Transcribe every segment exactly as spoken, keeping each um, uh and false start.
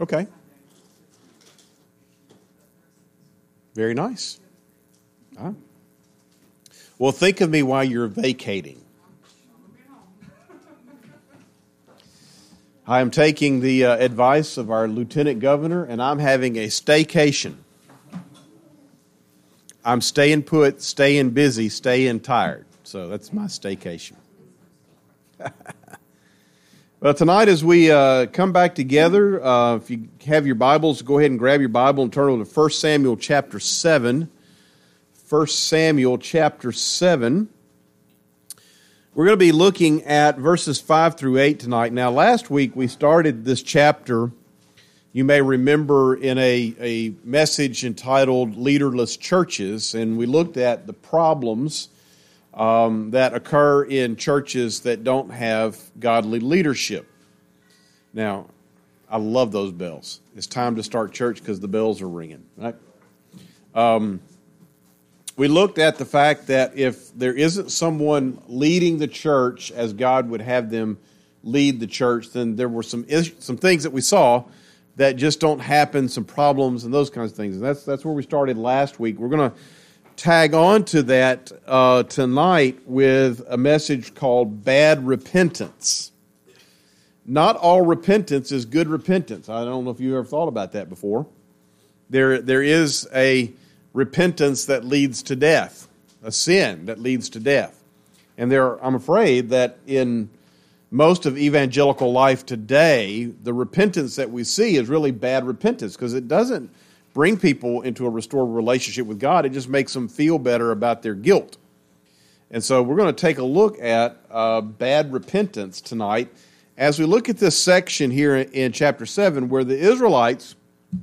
Okay. Very nice. All right. Well, think of me while you're vacating. I am taking the uh, advice of our lieutenant governor, and I'm having a staycation. I'm staying put, staying busy, staying tired. So that's my staycation. Well, tonight as we uh, come back together, uh, if you have your Bibles, go ahead and grab your Bible and turn over to First Samuel chapter seven. First Samuel chapter seven. We're going to be looking at verses five through eight tonight. Now, last week we started this chapter, you may remember, in a, a message entitled Leaderless Churches, and we looked at the problems um, that occur in churches that don't have godly leadership. Now, I love those bells. It's time to start church because the bells are ringing, right? Um, we looked at the fact that if there isn't someone leading the church as God would have them lead the church, then there were some some things that we saw that just don't happen, some problems and those kinds of things. And that's that's where we started last week. We're going to tag on to that uh, tonight with a message called Bad Repentance. Not all repentance is good repentance. I don't know if you ever thought about that before. There, there is a repentance that leads to death, a sin that leads to death. And there, I'm afraid that in most of evangelical life today, the repentance that we see is really bad repentance because it doesn't bring people into a restored relationship with God. It just makes them feel better about their guilt. And so we're going to take a look at uh, bad repentance tonight as we look at this section here in chapter seven where the Israelites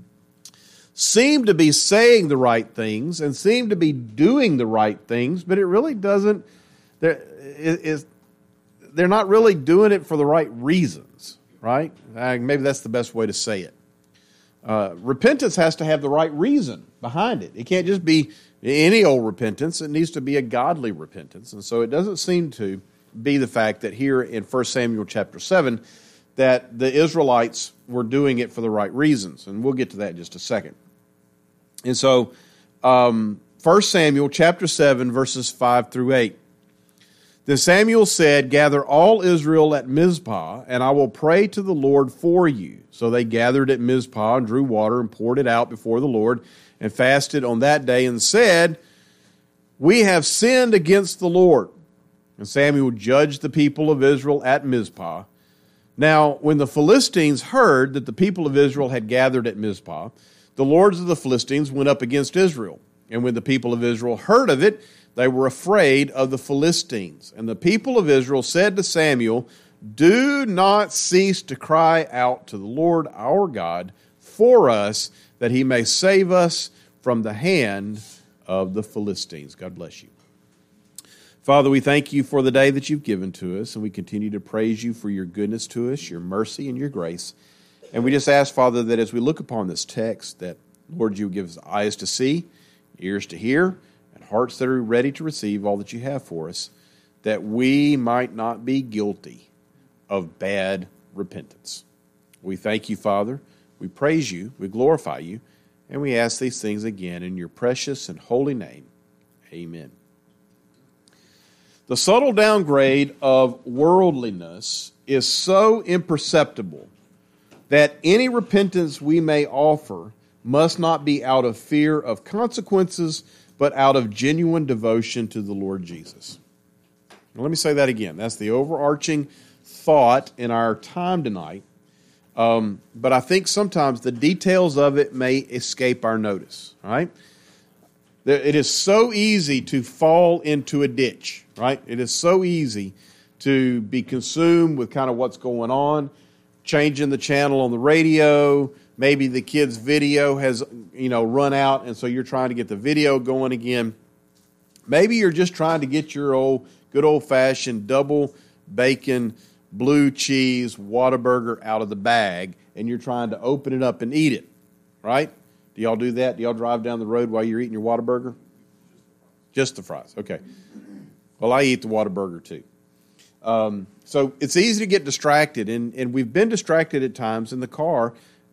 seem to be saying the right things and seem to be doing the right things, but it really doesn't, they're, it, it's, they're not really doing it for the right reasons, right? Uh, maybe that's the best way to say it. Uh, repentance has to have the right reason behind it. It can't just be any old repentance. It needs to be a godly repentance. And so it doesn't seem to be the fact that here in First Samuel chapter seven that the Israelites were doing it for the right reasons. And we'll get to that in just a second. And so um, First Samuel chapter seven, verses five through eight. Then Samuel said, "Gather all Israel at Mizpah, and I will pray to the Lord for you." So they gathered at Mizpah and drew water and poured it out before the Lord and fasted on that day and said, "We have sinned against the Lord." And Samuel judged the people of Israel at Mizpah. Now, when the Philistines heard that the people of Israel had gathered at Mizpah, the lords of the Philistines went up against Israel. And when the people of Israel heard of it, they were afraid of the Philistines. And the people of Israel said to Samuel, "Do not cease to cry out to the Lord our God for us, that he may save us from the hand of the Philistines." God bless you. Father, we thank you for the day that you've given to us, and we continue to praise you for your goodness to us, your mercy, and your grace. And we just ask, Father, that as we look upon this text, that, Lord, you give us eyes to see, ears to hear, and hearts that are ready to receive all that you have for us, that we might not be guilty of bad repentance. We thank you, Father. We praise you. We glorify you. And we ask these things again in your precious and holy name. Amen. The subtle downgrade of worldliness is so imperceptible that any repentance we may offer must not be out of fear of consequences, but out of genuine devotion to the Lord Jesus. Now, let me say that again. That's the overarching thought in our time tonight. Um, but I think sometimes the details of it may escape our notice, right? It is so easy to fall into a ditch, right? It is so easy to be consumed with kind of what's going on, changing the channel on the radio. Maybe the kid's video has, you know, run out, and so you're trying to get the video going again. Maybe you're just trying to get your old, good old-fashioned double bacon, blue cheese Whataburger out of the bag, and you're trying to open it up and eat it, right? Do y'all do that? Do y'all drive down the road while you're eating your Whataburger? Just the fries. Okay. Well, I eat the Whataburger too. Um, so it's easy to get distracted, and, and we've been distracted at times in the car,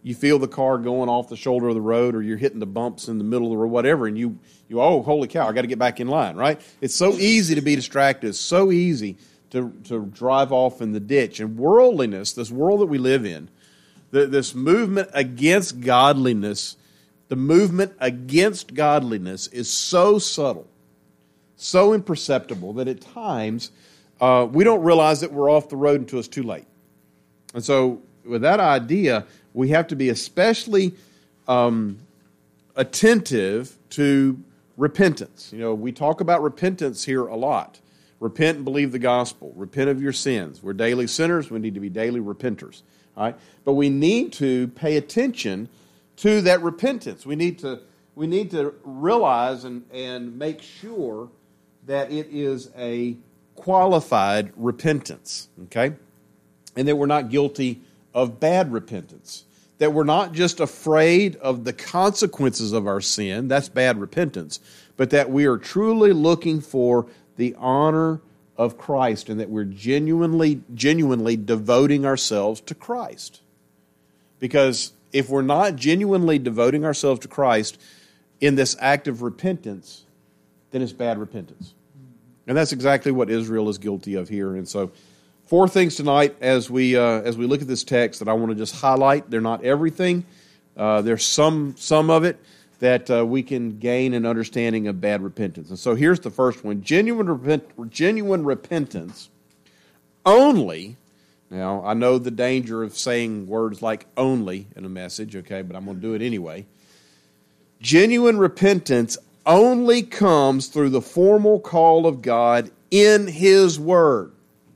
you feel the car going off the shoulder of the road, or you're hitting the bumps in the middle of the road, whatever, and you, you oh, holy cow, I got to get back in line, right? It's so easy to be distracted. It's so easy to, to drive off in the ditch. And worldliness, this world that we live in, the, this movement against godliness, the movement against godliness is so subtle, so imperceptible that at times uh, we don't realize that we're off the road until it's too late. And so with that idea, we have to be especially um, attentive to repentance. You know, we talk about repentance here a lot. Repent and believe the gospel. Repent of your sins. We're daily sinners. We need to be daily repenters. All right? But we need to pay attention to that repentance. We need to we need to realize and, and make sure that it is a qualified repentance, okay? And that we're not guilty of bad repentance. That we're not just afraid of the consequences of our sin, that's bad repentance, but that we are truly looking for the honor of Christ and that we're genuinely, genuinely devoting ourselves to Christ. Because if we're not genuinely devoting ourselves to Christ in this act of repentance, then it's bad repentance. And that's exactly what Israel is guilty of here. And so, four things tonight as we uh, as we look at this text that I want to just highlight. They're not everything. Uh, there's some some of it that uh, we can gain an understanding of bad repentance. And so here's the first one. Genuine, repent, genuine repentance only. Now, I know the danger of saying words like only in a message, okay, but I'm going to do it anyway. Genuine repentance only comes through the formal call of God in His Word.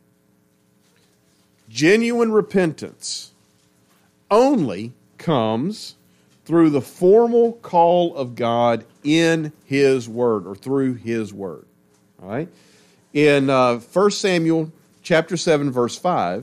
Genuine repentance only comes through the formal call of God in His Word, or through His Word. All right? In uh, First Samuel chapter seven, verse five,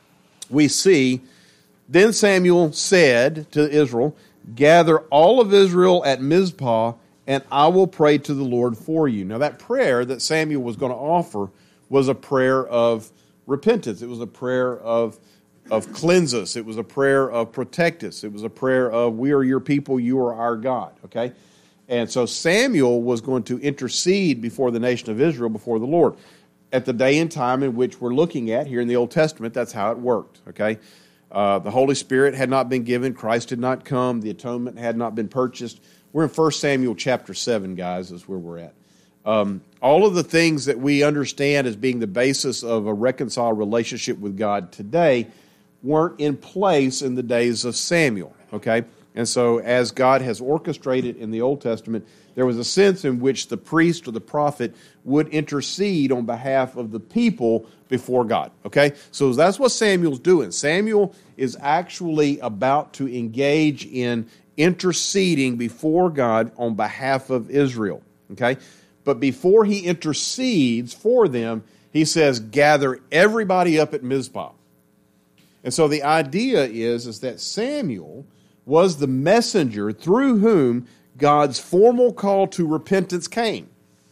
we see, then Samuel said to Israel, gather all of Israel at Mizpah, and I will pray to the Lord for you. Now that prayer that Samuel was going to offer was a prayer of repentance. It was a prayer of, of cleanse us. It was a prayer of protect us. It was a prayer of we are your people, you are our God. Okay? And so Samuel was going to intercede before the nation of Israel, before the Lord. At the day and time in which we're looking at here in the Old Testament, that's how it worked. Okay? Uh, the Holy Spirit had not been given. Christ had not come. The atonement had not been purchased. We're in First Samuel chapter seven, guys, is where we're at. Um, all of the things that we understand as being the basis of a reconciled relationship with God today weren't in place in the days of Samuel, okay? And so as God has orchestrated in the Old Testament, there was a sense in which the priest or the prophet would intercede on behalf of the people before God, okay? So that's what Samuel's doing. Samuel is actually about to engage in interceding before God on behalf of Israel, okay? But before he intercedes for them, he says, gather everybody up at Mizpah. And so the idea is, is that Samuel was the messenger through whom God's formal call to repentance came.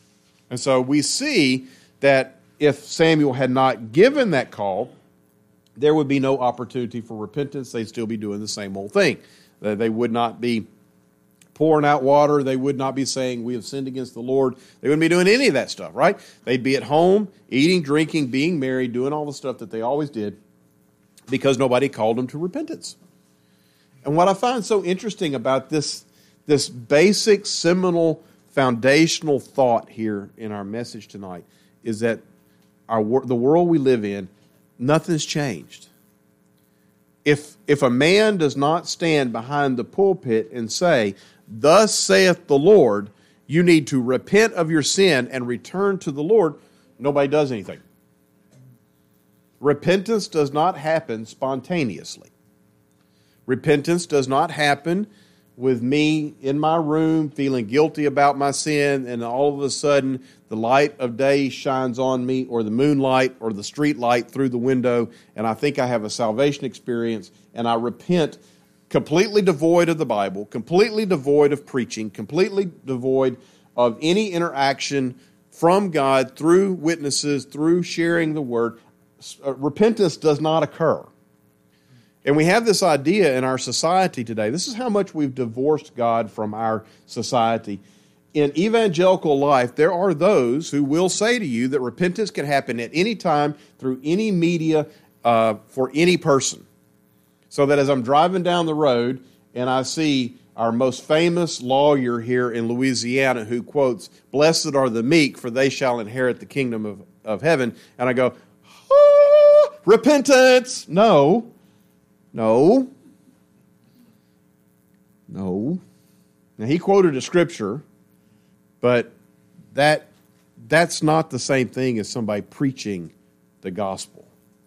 And so we see that if Samuel had not given that call, there would be no opportunity for repentance. They'd still be doing the same old thing. They would not be pouring out water. They would not be saying, we have sinned against the Lord. They wouldn't be doing any of that stuff, right? They'd be at home, eating, drinking, being married, doing all the stuff that they always did because nobody called them to repentance. And what I find so interesting about this, this basic, seminal, foundational thought here in our message tonight is that our the world we live in, nothing's changed. If, if a man does not stand behind the pulpit and say, thus saith the Lord, you need to repent of your sin and return to the Lord, nobody does anything. Repentance does not happen spontaneously. Repentance does not happen with me in my room feeling guilty about my sin and all of a sudden the light of day shines on me, or the moonlight or the street light through the window, and I think I have a salvation experience and I repent, completely devoid of the Bible, completely devoid of preaching, completely devoid of any interaction from God through witnesses, through sharing the Word. Repentance does not occur. And we have this idea in our society today. This is how much we've divorced God from our society. In evangelical life, there are those who will say to you that repentance can happen at any time through any media uh, for any person. So that as I'm driving down the road and I see our most famous lawyer here in Louisiana who quotes, "Blessed are the meek, for they shall inherit the kingdom of, of heaven," and I go, "Ah, repentance!" No. No. No. Now, he quoted a scripture, but that that's not the same thing as somebody preaching the gospel.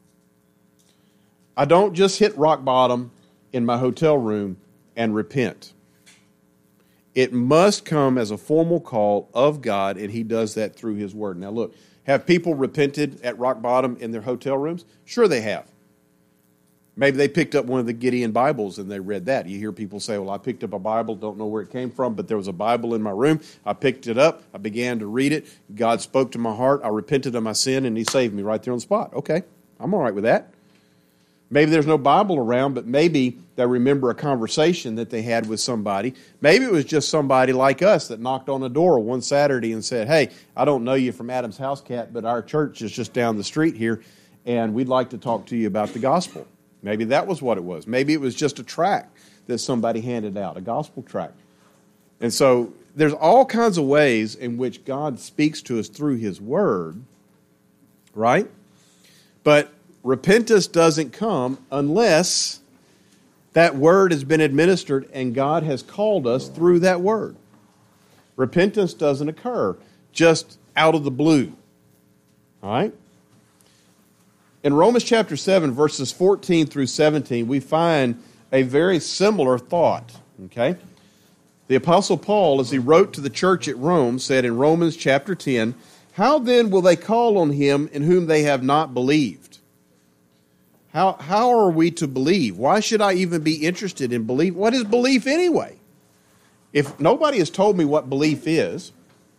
I don't just hit rock bottom in my hotel room and repent. It must come as a formal call of God, and he does that through his word. Now, look, have people repented at rock bottom in their hotel rooms? Sure they have. Maybe they picked up one of the Gideon Bibles and they read that. You hear people say, well, I picked up a Bible, don't know where it came from, but there was a Bible in my room. I picked it up. I began to read it. God spoke to my heart. I repented of my sin, and he saved me right there on the spot. Okay, I'm all right with that. Maybe there's no Bible around, but maybe they remember a conversation that they had with somebody. Maybe it was just somebody like us that knocked on a door one Saturday and said, "Hey, I don't know you from Adam's House Cat, but our church is just down the street here, and we'd like to talk to you about the gospel." Maybe that was what it was. Maybe it was just a tract that somebody handed out, a gospel tract. And so there's all kinds of ways in which God speaks to us through his word, right? But repentance doesn't come unless that word has been administered and God has called us through that word. Repentance doesn't occur just out of the blue. All right? In Romans chapter seven, verses fourteen through seventeen, we find a very similar thought. Okay? The Apostle Paul, as he wrote to the church at Rome, said in Romans chapter ten, "How then will they call on him in whom they have not believed?" How, how are we to believe? Why should I even be interested in belief? What is belief anyway? If nobody has told me what belief is,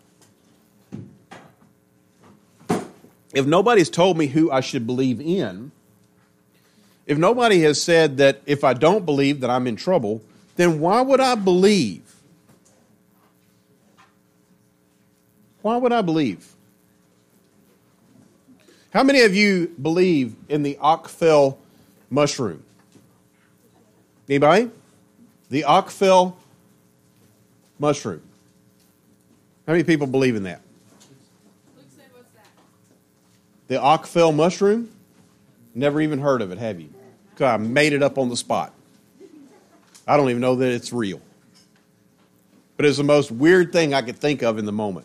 if nobody's told me who I should believe in, if nobody has said that if I don't believe that I'm in trouble, then why would I believe? Why would I believe? How many of you believe in the Ockfell mushroom? Anybody? The Ockfell mushroom. How many people believe in that? The Ockfell mushroom? Never even heard of it, have you? Because I made it up on the spot. I don't even know that it's real. But it's the most weird thing I could think of in the moment.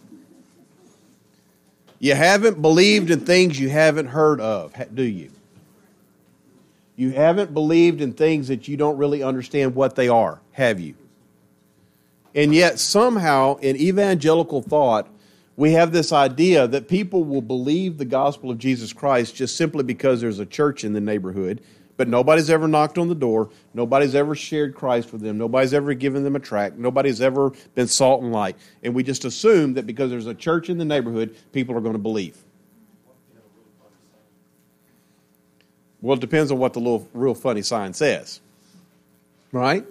You haven't believed in things you haven't heard of, do you? You haven't believed in things that you don't really understand what they are, have you? And yet somehow in evangelical thought, we have this idea that people will believe the gospel of Jesus Christ just simply because there's a church in the neighborhood, but nobody's ever knocked on the door, nobody's ever shared Christ with them, nobody's ever given them a tract, nobody's ever been salt and light. And we just assume that because there's a church in the neighborhood, people are going to believe. Well, it depends on what the little real funny sign says. Right?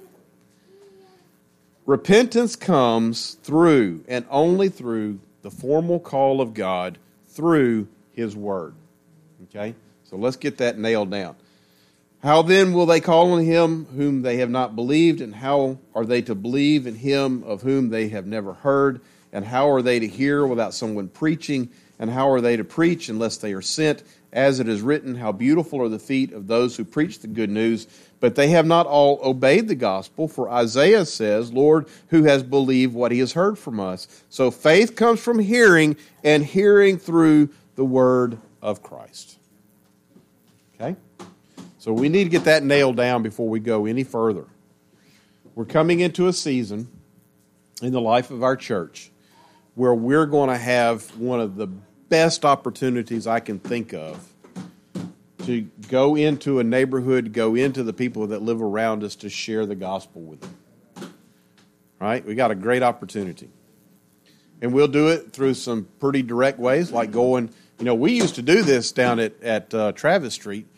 Repentance comes through and only through the formal call of God through his word. Okay? So let's get that nailed down. How then will they call on him whom they have not believed? And how are they to believe in him of whom they have never heard? And how are they to hear without someone preaching? And how are they to preach unless they are sent? As it is written, how beautiful are the feet of those who preach the good news. But they have not all obeyed the gospel. For Isaiah says, Lord, who has believed what he has heard from us? So faith comes from hearing, and hearing through the word of Christ. Okay? So we need to get that nailed down before we go any further. We're coming into a season in the life of our church where we're going to have one of the best opportunities I can think of to go into a neighborhood, go into the people that live around us to share the gospel with them. Right? We got a great opportunity. And we'll do it through some pretty direct ways, like going, you know, we used to do this down at, at uh, Travis Street.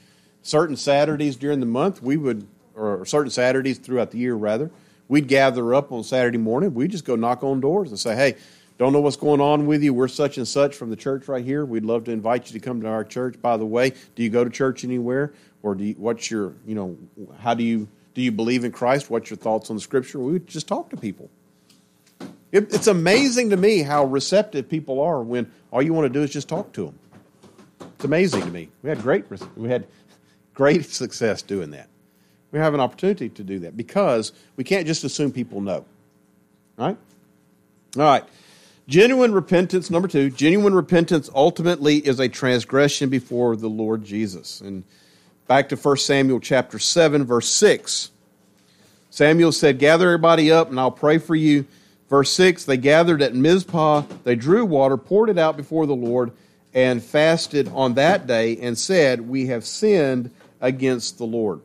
certain Saturdays during the month, we would, or certain Saturdays throughout the year, rather, we'd gather up on Saturday morning. We'd just go knock on doors and say, hey, don't know what's going on with you. We're such and such from the church right here. We'd love to invite you to come to our church. By the way, do you go to church anywhere? Or do you, what's your, you know, how do you, do you believe in Christ? What's your thoughts on the Scripture? We would just talk to people. It, it's amazing to me how receptive people are when all you want to do is just talk to them. It's amazing to me. We had great, we had great success doing that. We have an opportunity to do that because we can't just assume people know. Right? All right. Genuine repentance, number two, genuine repentance ultimately is a transgression before the Lord Jesus. And back to First Samuel chapter seven, verse six. Samuel said, gather everybody up and I'll pray for you. Verse six, they gathered at Mizpah, they drew water, poured it out before the Lord, and fasted on that day and said, we have sinned against the Lord.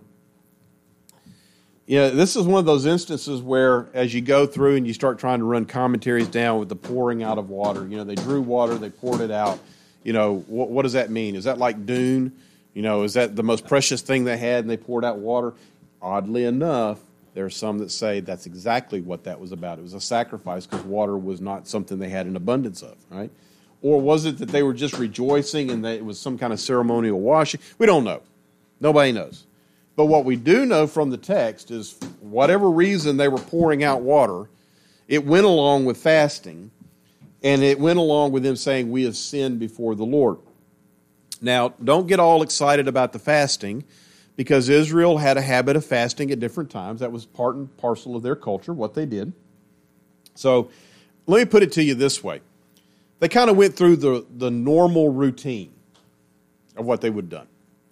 You know, this is one of those instances where as you go through and you start trying to run commentaries down with the pouring out of water, you know, they drew water, they poured it out. You know, what, what does that mean? Is that like Dune? You know, is that the most precious thing they had and they poured out water? Oddly enough, there are some that say that's exactly what that was about. It was a sacrifice because water was not something they had an abundance of, right? Or was it that they were just rejoicing and that it was some kind of ceremonial washing? We don't know. Nobody knows. But what we do know from the text is whatever reason they were pouring out water, it went along with fasting, and it went along with them saying, we have sinned before the Lord. Now, don't get all excited about the fasting, because Israel had a habit of fasting at different times. That was part and parcel of their culture, what they did. So let me put it to you this way. They kind of went through the, the normal routine of what they would have done.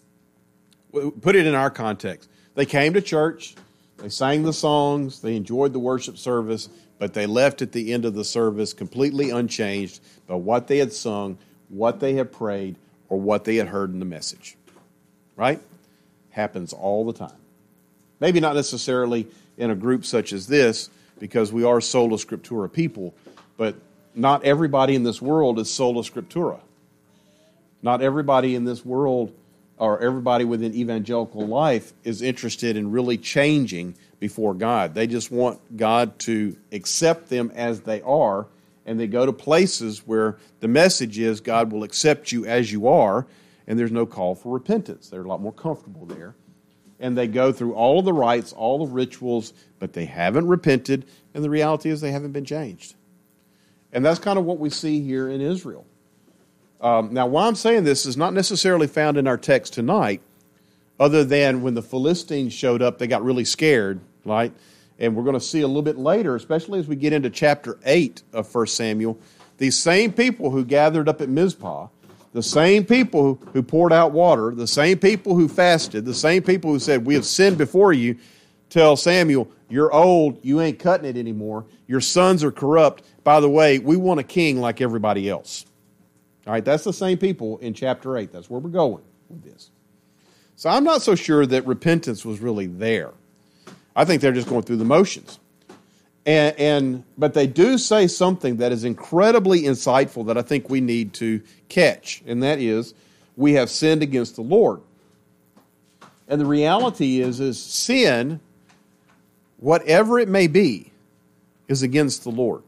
Put it in our context. They came to church, they sang the songs, they enjoyed the worship service, but they left at the end of the service completely unchanged by what they had sung, what they had prayed, or what they had heard in the message. Right? Happens all the time. Maybe not necessarily in a group such as this, because we are sola scriptura people, but not everybody in this world is sola scriptura. Not everybody in this world or everybody within evangelical life is interested in really changing before God. They just want God to accept them as they are, and they go to places where the message is God will accept you as you are, and there's no call for repentance. They're a lot more comfortable there. And they go through all of the rites, all the rituals, but they haven't repented, and the reality is they haven't been changed. And that's kind of what we see here in Israel. Um, now, why I'm saying this is not necessarily found in our text tonight, other than when the Philistines showed up, they got really scared, right? And we're going to see a little bit later, especially as we get into chapter eight of First Samuel, these same people who gathered up at Mizpah, the same people who, who poured out water, the same people who fasted, the same people who said, we have sinned before you, tell Samuel, you're old, you ain't cutting it anymore, your sons are corrupt. By the way, we want a king like everybody else. All right, that's the same people in chapter eight. That's where we're going with this. So I'm not so sure that repentance was really there. I think they're just going through the motions. And, and but they do say something that is incredibly insightful that I think we need to catch, and that is, we have sinned against the Lord. And the reality is, is sin, whatever it may be, is against the Lord.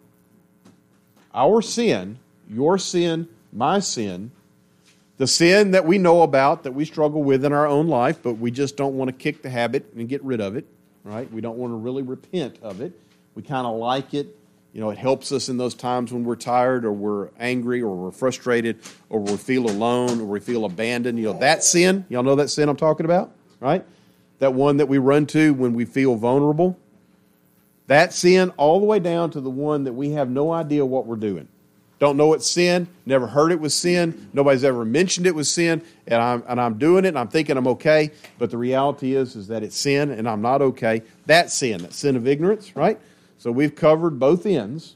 Our sin, your sin, my sin, the sin that we know about, that we struggle with in our own life, but we just don't want to kick the habit and get rid of it, right? We don't want to really repent of it. We kind of like it. You know, it helps us in those times when we're tired or we're angry or we're frustrated or we feel alone or we feel abandoned. You know, that sin, y'all know that sin I'm talking about, right? That one that we run to when we feel vulnerable. That sin all the way down to the one that we have no idea what we're doing. Don't know it's sin, never heard it was sin, nobody's ever mentioned it was sin, and I'm, and I'm doing it and I'm thinking I'm okay, but the reality is, is that it's sin and I'm not okay. That sin, that sin of ignorance, right? So we've covered both ends.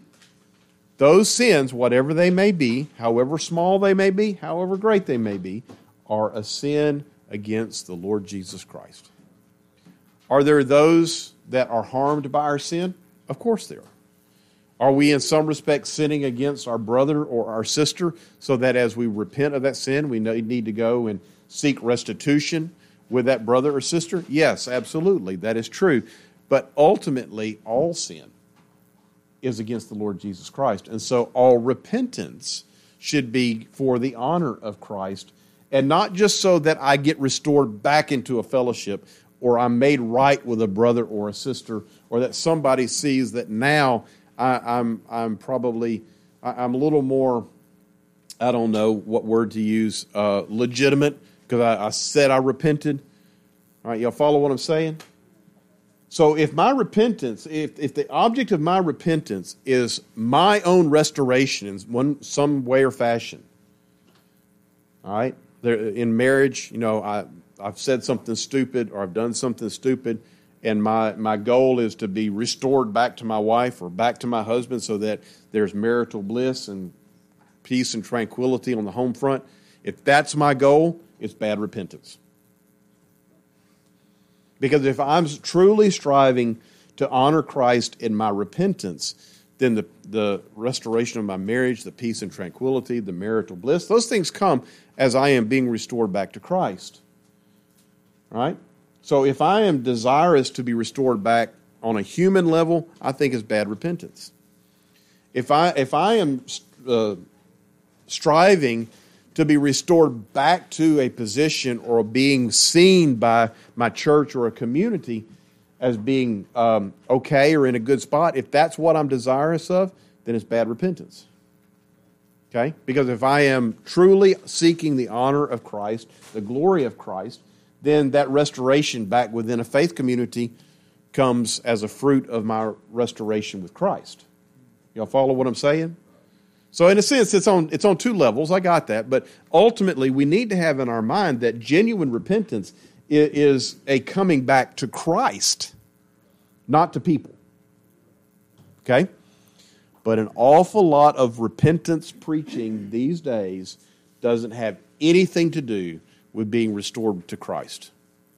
Those sins, whatever they may be, however small they may be, however great they may be, are a sin against the Lord Jesus Christ. Are there those that are harmed by our sin? Of course there are. Are we in some respects sinning against our brother or our sister so that as we repent of that sin, we need to go and seek restitution with that brother or sister? Yes, absolutely, that is true. But ultimately, all sin is against the Lord Jesus Christ. And so all repentance should be for the honor of Christ, and not just so that I get restored back into a fellowship, or I'm made right with a brother or a sister, or that somebody sees that now I, I'm I'm probably I, I'm a little more, I don't know what word to use, uh, legitimate, because I, I said I repented. All right, y'all follow what I'm saying? So if my repentance, if, if the object of my repentance is my own restoration in one some way or fashion, all right, there, in marriage, you know, I, I've said something stupid or I've done something stupid, and my, my goal is to be restored back to my wife or back to my husband so that there's marital bliss and peace and tranquility on the home front. If that's my goal, it's bad repentance. Because if I'm truly striving to honor Christ in my repentance, then the, the restoration of my marriage, the peace and tranquility, the marital bliss, those things come as I am being restored back to Christ. All right? So if I am desirous to be restored back on a human level, I think it's bad repentance. If I, if I am uh, striving to be restored back to a position or being seen by my church or a community as being um, okay or in a good spot, if that's what I'm desirous of, then it's bad repentance. Okay? Because if I am truly seeking the honor of Christ, the glory of Christ, then that restoration back within a faith community comes as a fruit of my restoration with Christ. Y'all follow what I'm saying? So in a sense, it's on it's on two levels. I got that. But ultimately, we need to have in our mind that genuine repentance is a coming back to Christ, not to people. Okay? But an awful lot of repentance preaching these days doesn't have anything to do with being restored to Christ.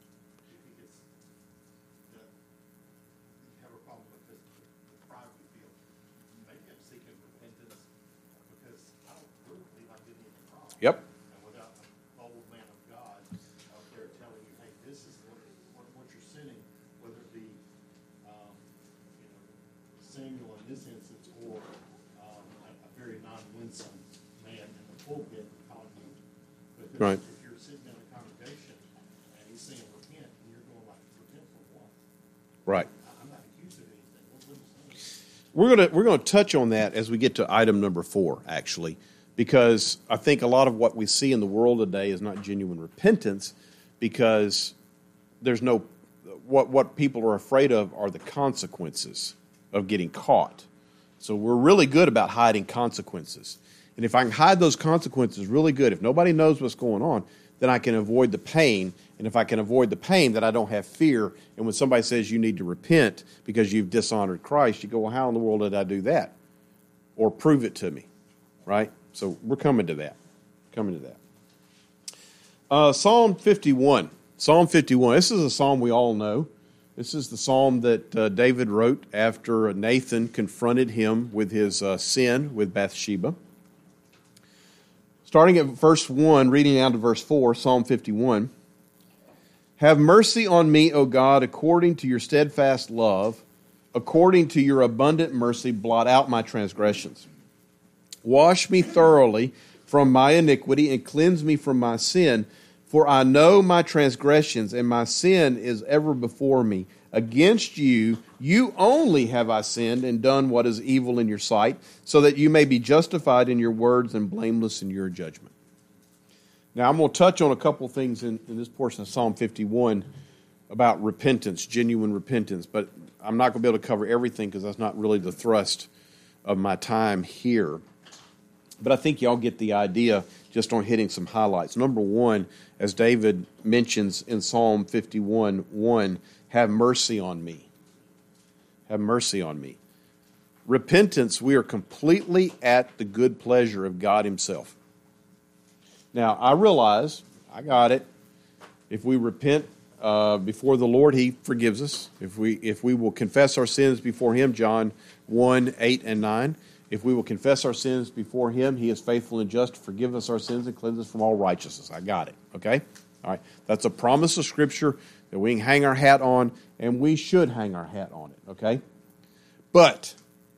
Yep. And without the bold man of God out there telling you, hey, this is what, what, what you're sinning, whether it be um, you know, Samuel in this instance or um, a, a very non-winsome man in the pulpit calling you. Because right. if you're sitting in a congregation and he's saying repent, and you're going like, repent for what? Right. I'm not accused of anything. What, what are you saying? We're gonna we're gonna touch on that as we get to item number four, actually. Because I think a lot of what we see in the world today is not genuine repentance, because there's no, what, what people are afraid of are the consequences of getting caught. So we're really good about hiding consequences. And if I can hide those consequences really good, if nobody knows what's going on, then I can avoid the pain. And if I can avoid the pain, then I don't have fear. And when somebody says you need to repent because you've dishonored Christ, you go, well, how in the world did I do that? Or prove it to me, right? So we're coming to that. Coming to that. Uh, Psalm fifty-one. Psalm fifty-one. This is a psalm we all know. This is the psalm that uh, David wrote after Nathan confronted him with his uh, sin with Bathsheba. Starting at verse one, reading down to verse four, Psalm fifty-one. Have mercy on me, O God, according to your steadfast love, according to your abundant mercy, blot out my transgressions. Wash me thoroughly from my iniquity and cleanse me from my sin. For I know my transgressions, and my sin is ever before me. Against you, you only have I sinned and done what is evil in your sight, so that you may be justified in your words and blameless in your judgment. Now, I'm going to touch on a couple things in, in this portion of Psalm fifty-one about repentance, genuine repentance, but I'm not going to be able to cover everything because that's not really the thrust of my time here. But I think y'all get the idea just on hitting some highlights. Number one, as David mentions in Psalm fifty-one, one, have mercy on me. Have mercy on me. Repentance, we are completely at the good pleasure of God himself. Now, I realize, I got it. If we repent uh, before the Lord, he forgives us. If we if we will confess our sins before him, John one, eight, and nine, If we will confess our sins before him, he is faithful and just to forgive us our sins and cleanse us from all righteousness. I got it, okay? All right, that's a promise of Scripture that we can hang our hat on, and we should hang our hat on it, okay? But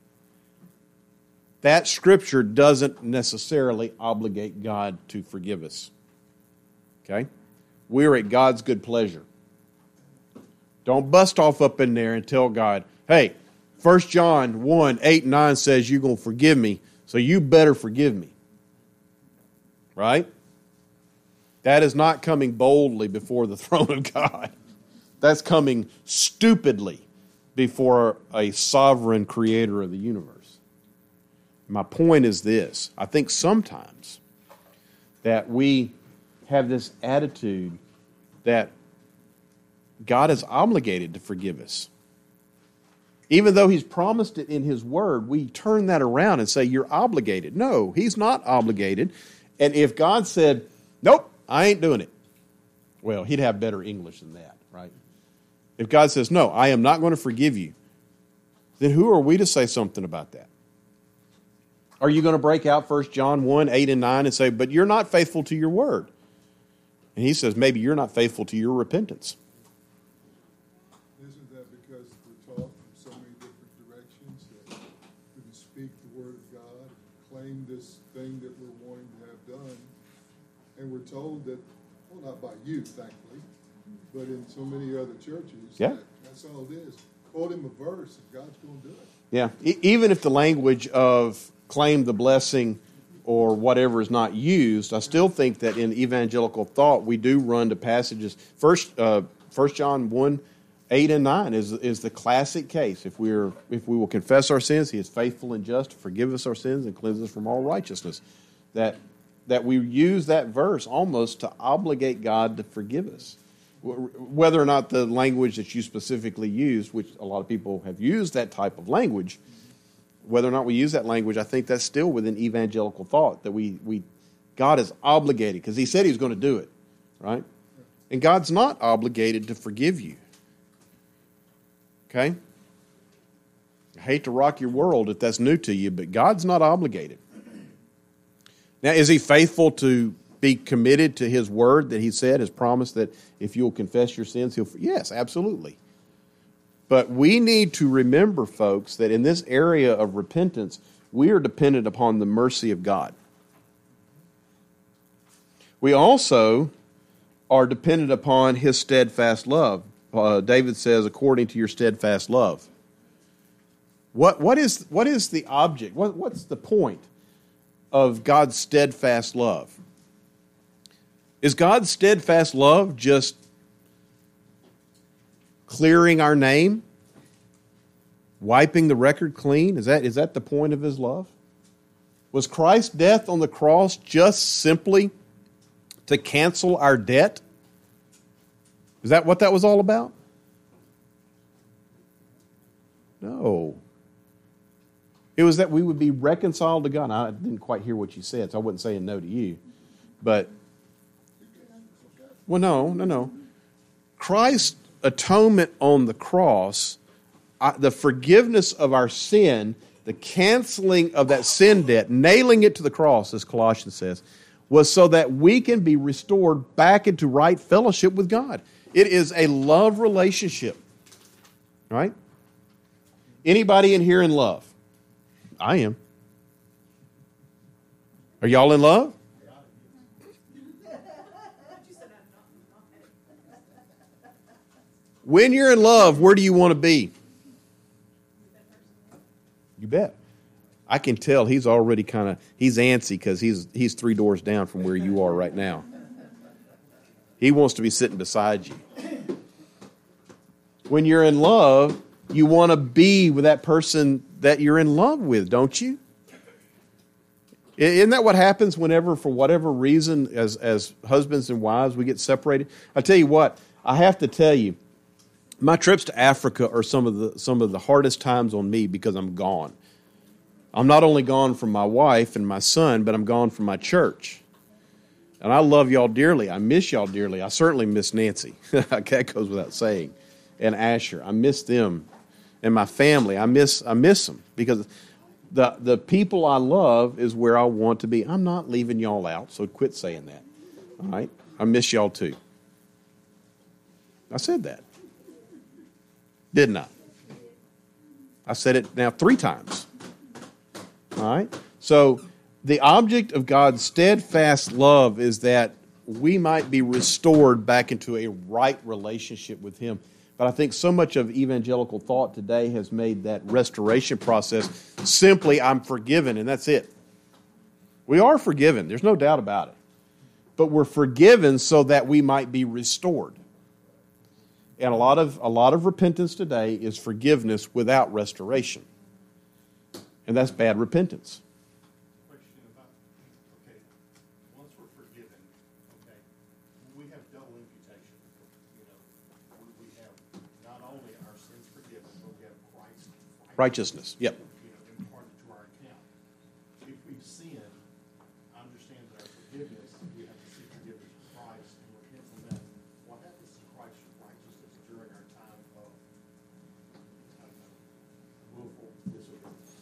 that Scripture doesn't necessarily obligate God to forgive us, okay? We're at God's good pleasure. Don't bust off up in there and tell God, hey, First John one, eight and nine says you're going to forgive me, so you better forgive me. Right? That is not coming boldly before the throne of God. That's coming stupidly before a sovereign creator of the universe. My point is this. I think sometimes that we have this attitude that God is obligated to forgive us. Even though he's promised it in his word, we turn that around and say, you're obligated. No, he's not obligated. And if God said, nope, I ain't doing it, well, he'd have better English than that, right? If God says, no, I am not going to forgive you, then who are we to say something about that? Are you going to break out First John one, eight and nine and say, but you're not faithful to your word? And he says, maybe you're not faithful to your repentance. Isn't that because we're taught from so many different directions that we can speak the word of God, claim this thing that we're wanting to have done, and we're told that, well, not by you, thankfully, but in so many other churches, yeah. that that's all it is. Quote him a verse and God's going to do it. Yeah, e- even if the language of claim the blessing or whatever is not used, I still think that in evangelical thought we do run to passages. First, uh, First John one, eight and nine is is the classic case. If we're if we will confess our sins, he is faithful and just to forgive us our sins and cleanse us from all righteousness. That that we use that verse almost to obligate God to forgive us. Whether or not the language that you specifically used, which a lot of people have used that type of language, whether or not we use that language, I think that's still within evangelical thought, that we, we God is obligated, because he said he was going to do it, right? And God's not obligated to forgive you. Okay? I hate to rock your world if that's new to you, but God's not obligated. Now, is he faithful to be committed to his word that he said, his promise that if you'll confess your sins, he'll... Yes, absolutely. But we need to remember, folks, that in this area of repentance, we are dependent upon the mercy of God. We also are dependent upon his steadfast love. Uh, David says, according to your steadfast love. What, what, is, what is the object? What, what's the point of God's steadfast love? Is God's steadfast love just clearing our name? Wiping the record clean? Is that, is that the point of his love? Was Christ's death on the cross just simply to cancel our debt? Is that what that was all about? No. It was that we would be reconciled to God. I didn't quite hear what you said, so I wasn't saying no to you. But, well, no, no, no. Christ's atonement on the cross, the forgiveness of our sin, the canceling of that sin debt, nailing it to the cross, as Colossians says, was so that we can be restored back into right fellowship with God. It is a love relationship, right? Anybody in here in love? I am. Are y'all in love? When you're in love, where do you want to be? You bet. I can tell he's already kind of, he's antsy because he's he's three doors down from where you are right now. He wants to be sitting beside you. When you're in love, you want to be with that person that you're in love with, don't you? Isn't that what happens whenever, for whatever reason, as, as husbands and wives, we get separated? I tell you what, I have to tell you, my trips to Africa are some of the some of the hardest times on me because I'm gone. I'm not only gone from my wife and my son, but I'm gone from my church. And I love y'all dearly. I miss y'all dearly. I certainly miss Nancy. That goes without saying. And Asher. I miss them. And my family. I miss I miss them. Because The, the people I love is where I want to be. I'm not leaving y'all out, so quit saying that. All right? I miss y'all too. I said that. Didn't I? I said it now three times. All right? So the object of God's steadfast love is that we might be restored back into a right relationship with Him. But I think so much of evangelical thought today has made that restoration process simply, I'm forgiven, and that's it. We are forgiven. There's no doubt about it. But we're forgiven so that we might be restored. And a lot of a lot of repentance today is forgiveness without restoration. And that's bad repentance. Question about, okay, once we're forgiven, okay, we have double imputation. You know, we, we have not only our sins forgiven, but we have Christ's Righteousness. Yep. you know, imparted to our account. If we sin, understand that our forgiveness, we have to seek forgiveness from Christ and repent from that. What happens to Christ's righteousness during our time of, I don't know, willful disobedience?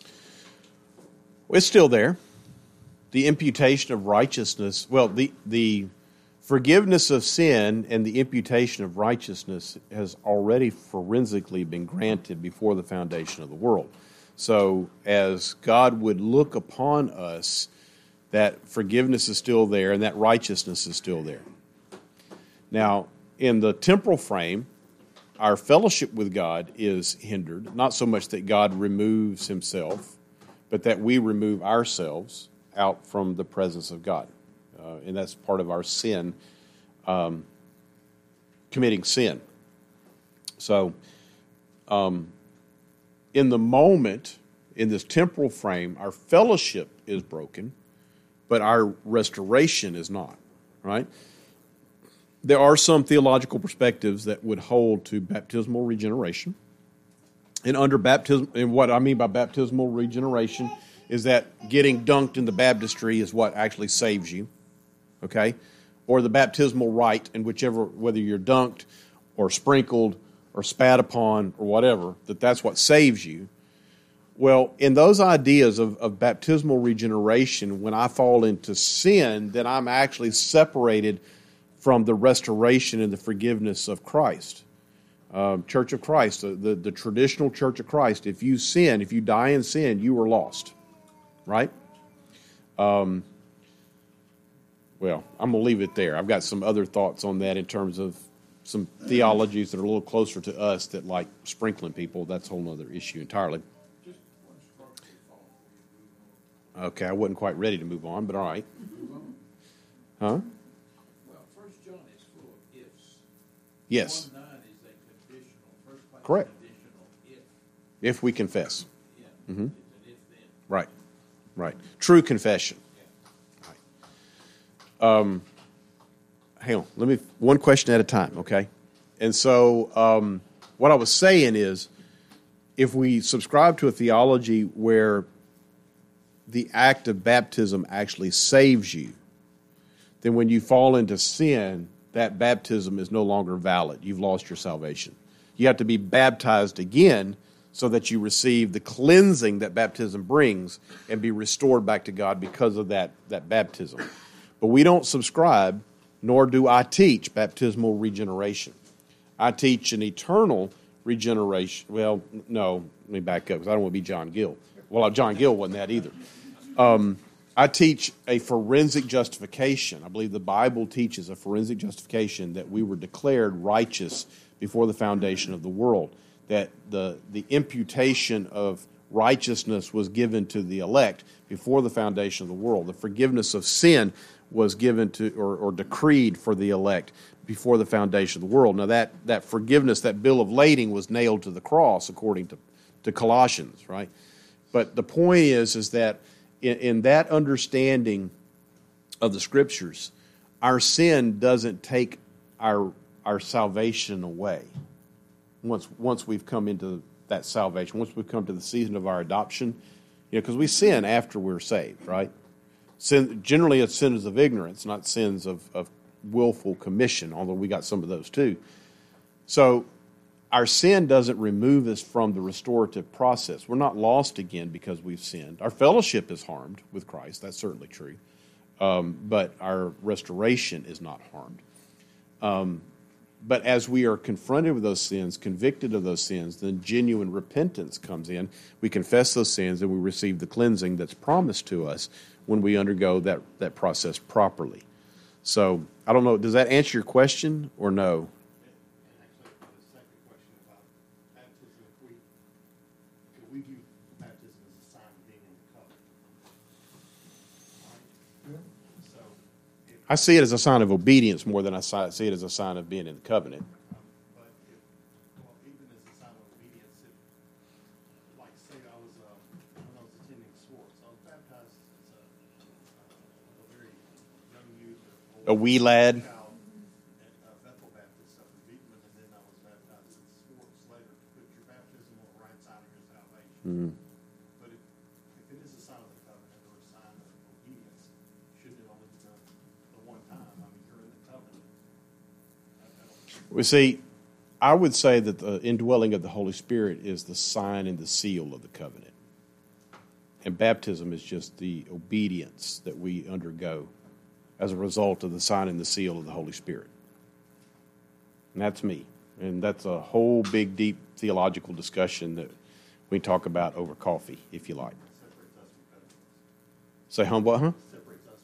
It's still there. The imputation of righteousness, well, the, the forgiveness of sin and the imputation of righteousness has already forensically been granted before the foundation of the world. So as God would look upon us, that forgiveness is still there and that righteousness is still there. Now, in the temporal frame, our fellowship with God is hindered, not so much that God removes Himself, but that we remove ourselves out from the presence of God. Uh, and that's part of our sin, um, committing sin. So, um, in the moment, in this temporal frame, our fellowship is broken, but our restoration is not, right? There are some theological perspectives that would hold to baptismal regeneration. And under baptism, and what I mean by baptismal regeneration is that getting dunked in the baptistry is what actually saves you, okay? Or the baptismal rite, and whichever, whether you're dunked or sprinkled or spat upon or whatever, that that's what saves you. Well, in those ideas of, of baptismal regeneration, when I fall into sin, then I'm actually separated from the restoration and the forgiveness of Christ. Um, Church of Christ, the, the, the traditional Church of Christ, if you sin, if you die in sin, you are lost, right? Um, well, I'm going to leave it there. I've got some other thoughts on that in terms of some theologies that are a little closer to us that like sprinkling people. That's a whole other issue entirely. Okay, I wasn't quite ready to move on, but all right. Huh? Well, First John is full of ifs. Yes. One nine is a conditional, first class Correct. conditional if. If we confess. Yeah. Mm-hmm. It's an if then. Right, right. True confession. Right. Um, hang on. Let me, one question at a time, okay? And so um, what I was saying is, if we subscribe to a theology where the act of baptism actually saves you, then when you fall into sin, that baptism is no longer valid. You've lost your salvation. You have to be baptized again so that you receive the cleansing that baptism brings and be restored back to God because of that, that baptism. But we don't subscribe, nor do I teach baptismal regeneration. I teach an eternal regeneration. Well, no, let me back up because I don't want to be John Gill. Well, John Gill wasn't that either. Um, I teach a forensic justification. I believe the Bible teaches a forensic justification that we were declared righteous before the foundation of the world, that the, the imputation of righteousness was given to the elect before the foundation of the world. The forgiveness of sin was given to or, or decreed for the elect before the foundation of the world. Now that, that forgiveness, that bill of lading was nailed to the cross according to, to Colossians, right? But the point is, is that in, in that understanding of the Scriptures, our sin doesn't take our our salvation away. Once once we've come into that salvation, once we've come to the season of our adoption, you know, because we sin after we're saved, right? Sin, generally, it's sins of ignorance, not sins of, of willful commission, although we got some of those too. So our sin doesn't remove us from the restorative process. We're not lost again because we've sinned. Our fellowship is harmed with Christ. That's certainly true. Um, but our restoration is not harmed. Um, but as we are confronted with those sins, convicted of those sins, then genuine repentance comes in. We confess those sins and we receive the cleansing that's promised to us when we undergo that, that process properly. So, I don't know, does that answer your question or no? And actually, for the second question about baptism, if we, if we view baptism as a sign of being in the covenant. Right? So, if, I see it as a sign of obedience more than I see it as a sign of being in the covenant. um, but if, well, even as a sign of obedience, if, like, say I was, uh, when I was attending sports, I was baptized as a, uh, a very young youth. or A wee lad. child at uh, Bethel Baptist up in Beekman, and then I was baptized in sports later to put your baptism on the right side of your salvation. But if, if it is a sign of the covenant or a sign of obedience, shouldn't it only be done the one time? I mean, you're in the covenant. I, I don't, We see, I would say that the indwelling of the Holy Spirit is the sign and the seal of the covenant. And baptism is just the obedience that we undergo as a result of the sign and the seal of the Holy Spirit. And that's me. And that's a whole big, deep theological discussion that we talk about over coffee, if you like. separates us from federalism. Say, hum, what, huh? Separates us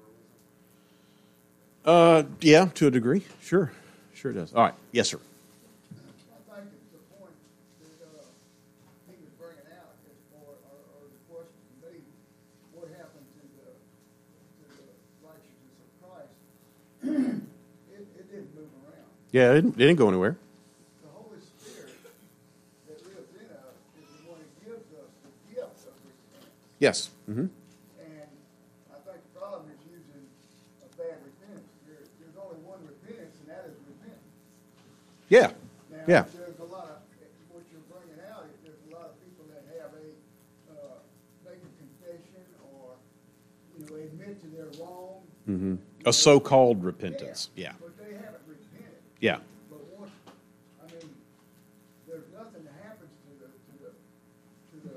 from federalism. Uh, yeah, to a degree. Sure. Sure it does. All right. Yes, sir. I think it's the point that uh, he was bringing out as far, or, or the question to me, what happened to the to the righteousness of Christ? it, it didn't move around. Yeah, it didn't, it didn't go anywhere. The Holy Spirit that lives in us is the one that gives us the gift of repentance. Yes. Mm-hmm. And I think the problem is using a bad repentance. There, there's only one repentance, and that is repentance. Yeah. Now, Yeah. there's a lot of, what you're bringing out, is there's a lot of people that have a, uh, make a confession or, you know, admit to their wrong. Mm-hmm. A so-called repentance. Yeah. But they haven't repented. Yeah. But once, I mean, there's nothing that happens to the, to the, to the,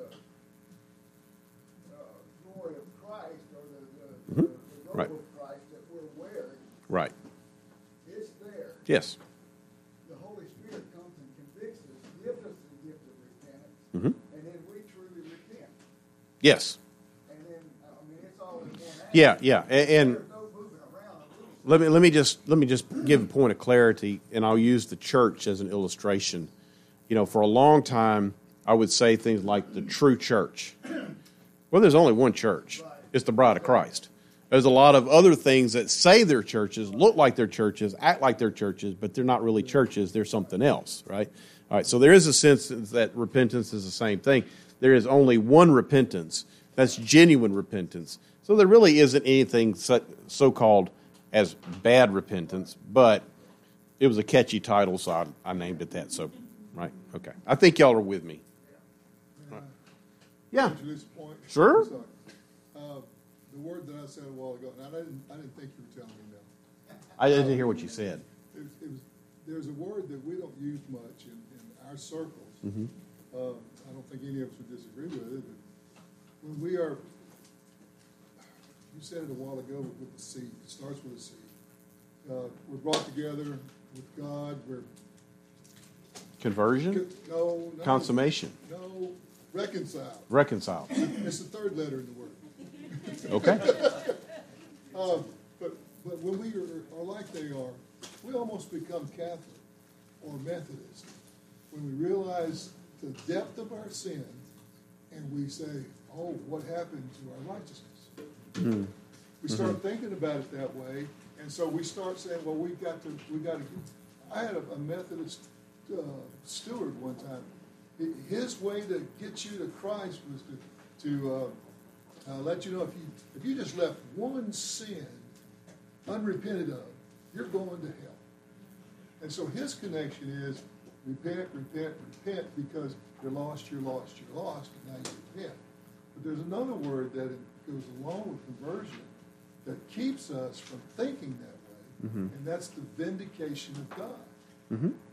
uh, glory of Christ or the, the, Mhm. the, the robe Right. of Christ that we're wearing. Right. It's there. Yes. The Holy Spirit comes and convicts us, gives us the gift of repentance, Mm-hmm. and then we truly repent. Yes. And then, I mean, it's all in one act. Yeah. Yeah. A- And, There's no moving around a little. let me let me just let me just give a point of clarity, and I'll use the church as an illustration. You know, for a long time, I would say things like the true church. Well, there's only one church. It's the bride of Christ. There's a lot of other things that say they're churches, look like they're churches, act like they're churches, but they're not really churches. They're something else, right? All right, so there is a sense that repentance is the same thing. There is only one repentance. That's genuine repentance. So there really isn't anything so- so-called as bad repentance, but it was a catchy title, so I, I named it that. So, right, okay. I think y'all are with me. May I Yeah, answer this point? Sure. I'm sorry. Uh, the word that I said a while ago, and I didn't, I didn't think you were telling me that. I didn't hear what you said. It, it was, there's a word that we don't use much in, in our circles. Mm-hmm. Uh, I don't think any of us would disagree with it, but when we are, you said it a while ago with the seed, it starts with a seed. Uh, we're brought together with God, we're, Conversion, no, no. consummation, No, reconciled. reconcile. It's the third letter in the word. Okay? Uh, but, but when we are, are like they are, we almost become Catholic or Methodist when we realize the depth of our sin and we say, oh, what happened to our righteousness? We start thinking about it that way, and so we start saying, well, we've got to, we got to. I had a, a Methodist uh, steward one time. His way to get you to Christ was to, to uh, uh, let you know if you if you just left one sin unrepented of, you're going to hell. And so his connection is repent, repent, repent, because you're lost, you're lost, you're lost, and now you repent. But there's another word that goes along with conversion that keeps us from thinking that way, Mm-hmm. and that's the vindication of God. Mm-hmm.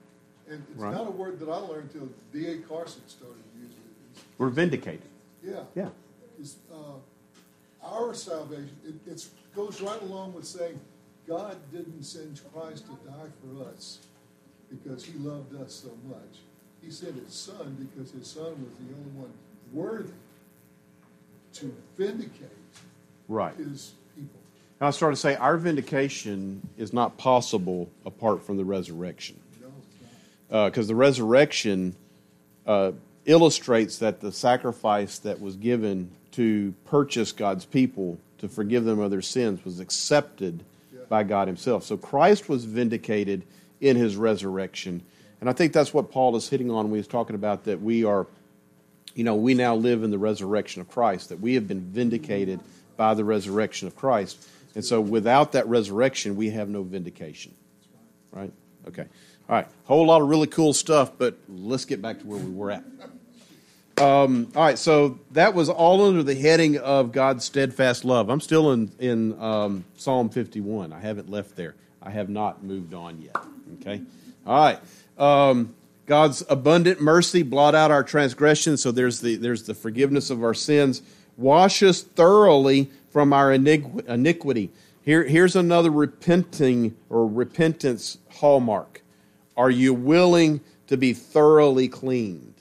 And it's Right. not a word that I learned until D A Carson started using it. It's, We're vindicated. yeah. Yeah. It's, uh, our salvation, it it's, goes right along with saying God didn't send Christ to die for us because he loved us so much. He sent his son because his son was the only one worthy to vindicate Right. his people. And I started to say our vindication is not possible apart from the resurrection. No, it's not. Because the resurrection uh, illustrates that the sacrifice that was given to purchase God's people, to forgive them of their sins, was accepted Yeah. by God himself. So Christ was vindicated in his resurrection. And I think that's what Paul is hitting on when he's talking about that we are, you know, we now live in the resurrection of Christ, that we have been vindicated by the resurrection of Christ. And so without that resurrection, we have no vindication. Right? Okay. All right. Whole lot of really cool stuff, but let's get back to where we were at. Um, all right. So that was all under the heading of God's steadfast love. I'm still in, in um, Psalm fifty-one. I haven't left there. I have not moved on yet. Okay. All right. Um, God's abundant mercy blot out our transgressions. So there's the there's the forgiveness of our sins. Wash us thoroughly from our iniqu- iniquity. Here, here's another repenting or repentance hallmark. Are you willing to be thoroughly cleaned?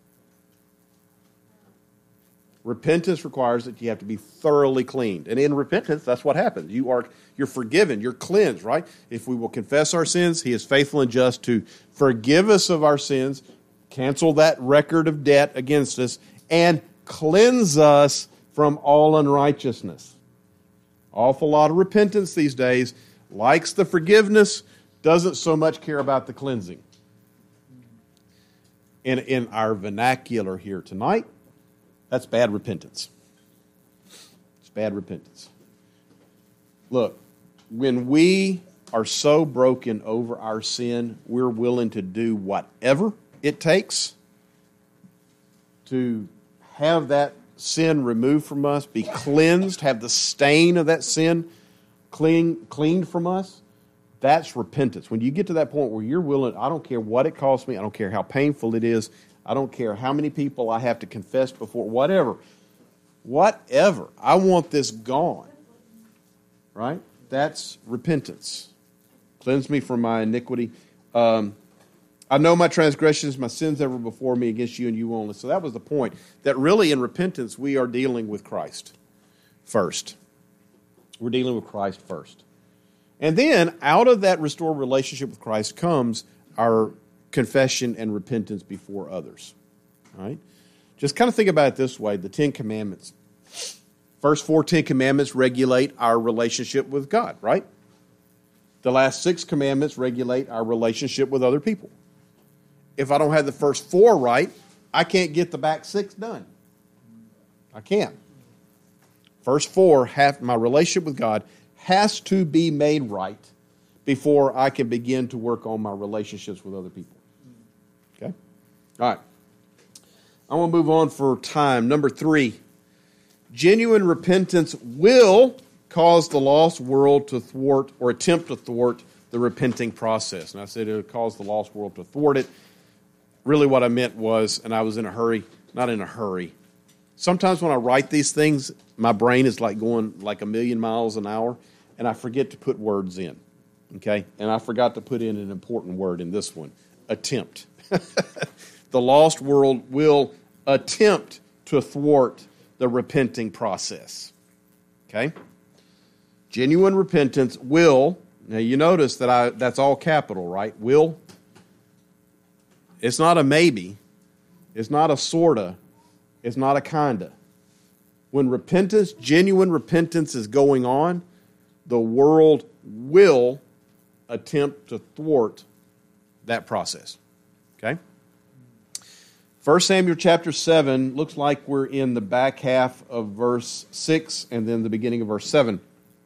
Repentance requires that you have to be thoroughly cleaned. And in repentance, that's what happens. You are, you're forgiven. You're cleansed, right? If we will confess our sins, he is faithful and just to forgive us of our sins, cancel that record of debt against us, and cleanse us from all unrighteousness. Awful lot of repentance these days. Likes the forgiveness, doesn't so much care about the cleansing. In, in our vernacular here tonight, that's bad repentance. It's bad repentance. Look, when we are so broken over our sin, we're willing to do whatever it takes to have that sin removed from us, be cleansed, have the stain of that sin clean, cleaned from us. That's repentance. When you get to that point where you're willing, I don't care what it costs me, I don't care how painful it is, I don't care how many people I have to confess before, whatever. Whatever. I want this gone. Right? That's repentance. Cleanse me from my iniquity. Um, I know my transgressions, my sins ever before me against you and you only. So that was the point. That really in repentance we are dealing with Christ first. We're dealing with Christ first. And then out of that restored relationship with Christ comes our confession and repentance before others. All right? Just kind of think about it this way, the Ten Commandments. First four Ten Commandments regulate our relationship with God, right? The last six commandments regulate our relationship with other people. If I don't have the first four right, I can't get the back six done. I can't. First four, have, my relationship with God has to be made right before I can begin to work on my relationships with other people. Okay? All right. I want to move on for time. Number three, genuine repentance will cause the lost world to thwart or attempt to thwart the repenting process. And I said it would cause the lost world to thwart it. Really what I meant was, and I was in a hurry, not in a hurry. Sometimes when I write these things, my brain is like going like a million miles an hour, and I forget to put words in. Okay? And I forgot to put in an important word in this one, attempt. The lost world will attempt to thwart the repenting process. Okay? Genuine repentance will, now you notice that I that's all capital, right? Will. It's not a maybe. It's not a sorta. It's not a kinda. When repentance, genuine repentance is going on, the world will attempt to thwart that process. Okay? First Samuel chapter seven looks like we're in the back half of verse six and then the beginning of verse seven.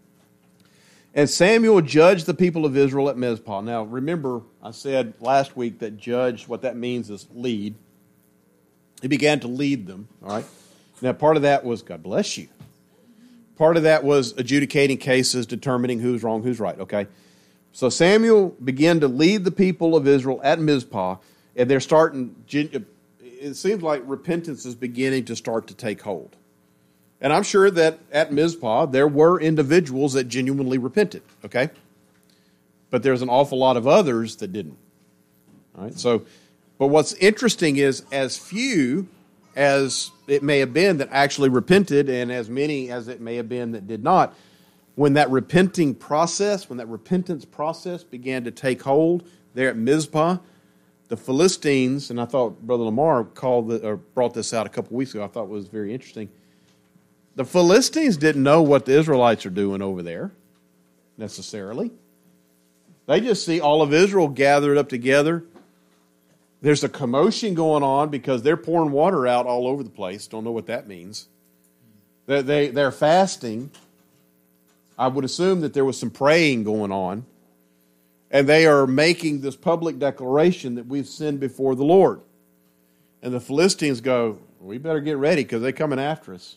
And Samuel judged the people of Israel at Mizpah. Now, remember, I said last week that judge, what that means is lead. He began to lead them, all right? Now, part of that was, God bless you. Part of that was adjudicating cases, determining who's wrong, who's right, okay? So Samuel began to lead the people of Israel at Mizpah, and they're starting, it seems like repentance is beginning to start to take hold. And I'm sure that at Mizpah, there were individuals that genuinely repented, okay? But there's an awful lot of others that didn't. All right, so, but what's interesting is as few as it may have been that actually repented, and as many as it may have been that did not, when that repenting process, when that repentance process began to take hold there at Mizpah, the Philistines, and I thought Brother Lamar called the, or brought this out a couple weeks ago, I thought was very interesting. The Philistines didn't know what the Israelites are doing over there, necessarily. They just see all of Israel gathered up together. There's a commotion going on because they're pouring water out all over the place. Don't know what that means. They, they, they're fasting. I would assume that there was some praying going on. And they are making this public declaration that we've sinned before the Lord. And the Philistines go, we better get ready because they're coming after us.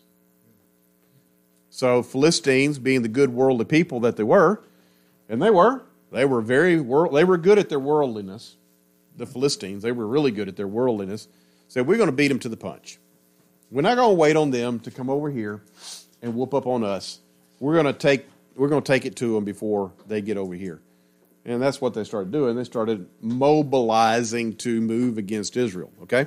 So Philistines, being the good worldly people that they were, and they were, they were very world, they were good at their worldliness. The Philistines, they were really good at their worldliness. Said, we're going to beat them to the punch. We're not going to wait on them to come over here and whoop up on us. We're going to take, we're going to take it to them before they get over here. And that's what they started doing. They started mobilizing to move against Israel, okay?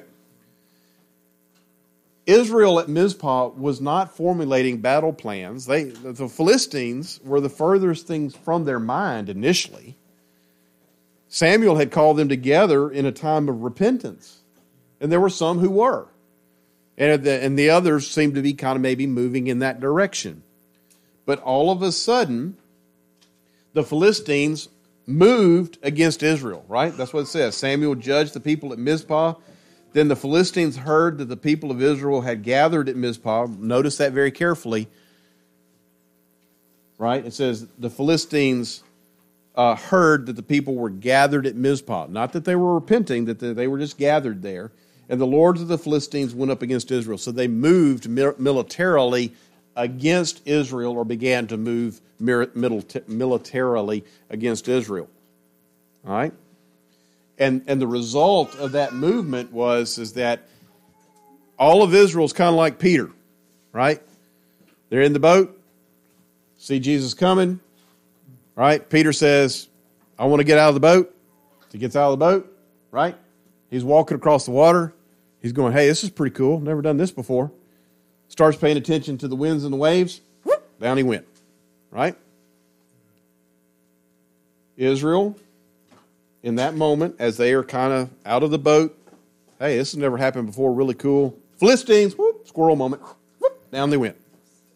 Israel at Mizpah was not formulating battle plans. They, the Philistines were the furthest things from their mind initially. Samuel had called them together in a time of repentance. And there were some who were. And the, and the others seemed to be kind of maybe moving in that direction. But all of a sudden, the Philistines moved against Israel, right? That's what it says. Samuel judged the people at Mizpah. Then the Philistines heard that the people of Israel had gathered at Mizpah. Notice that very carefully. Right? It says the Philistines uh, heard that the people were gathered at Mizpah. Not that they were repenting, that they were just gathered there. And the lords of the Philistines went up against Israel. So they moved militarily against Israel, or began to move militarily against Israel. All right? And and the result of that movement was is that all of Israel is kind of like Peter, right? They're in the boat, see Jesus coming, right? Peter says, I want to get out of the boat. He gets out of the boat, right? He's walking across the water. He's going, hey, this is pretty cool. Never done this before. Starts paying attention to the winds and the waves. Whoop, down he went, right? Israel, in that moment, as they are kind of out of the boat, hey, this has never happened before, really cool. Philistines, whoop, squirrel moment, whoop, down they went.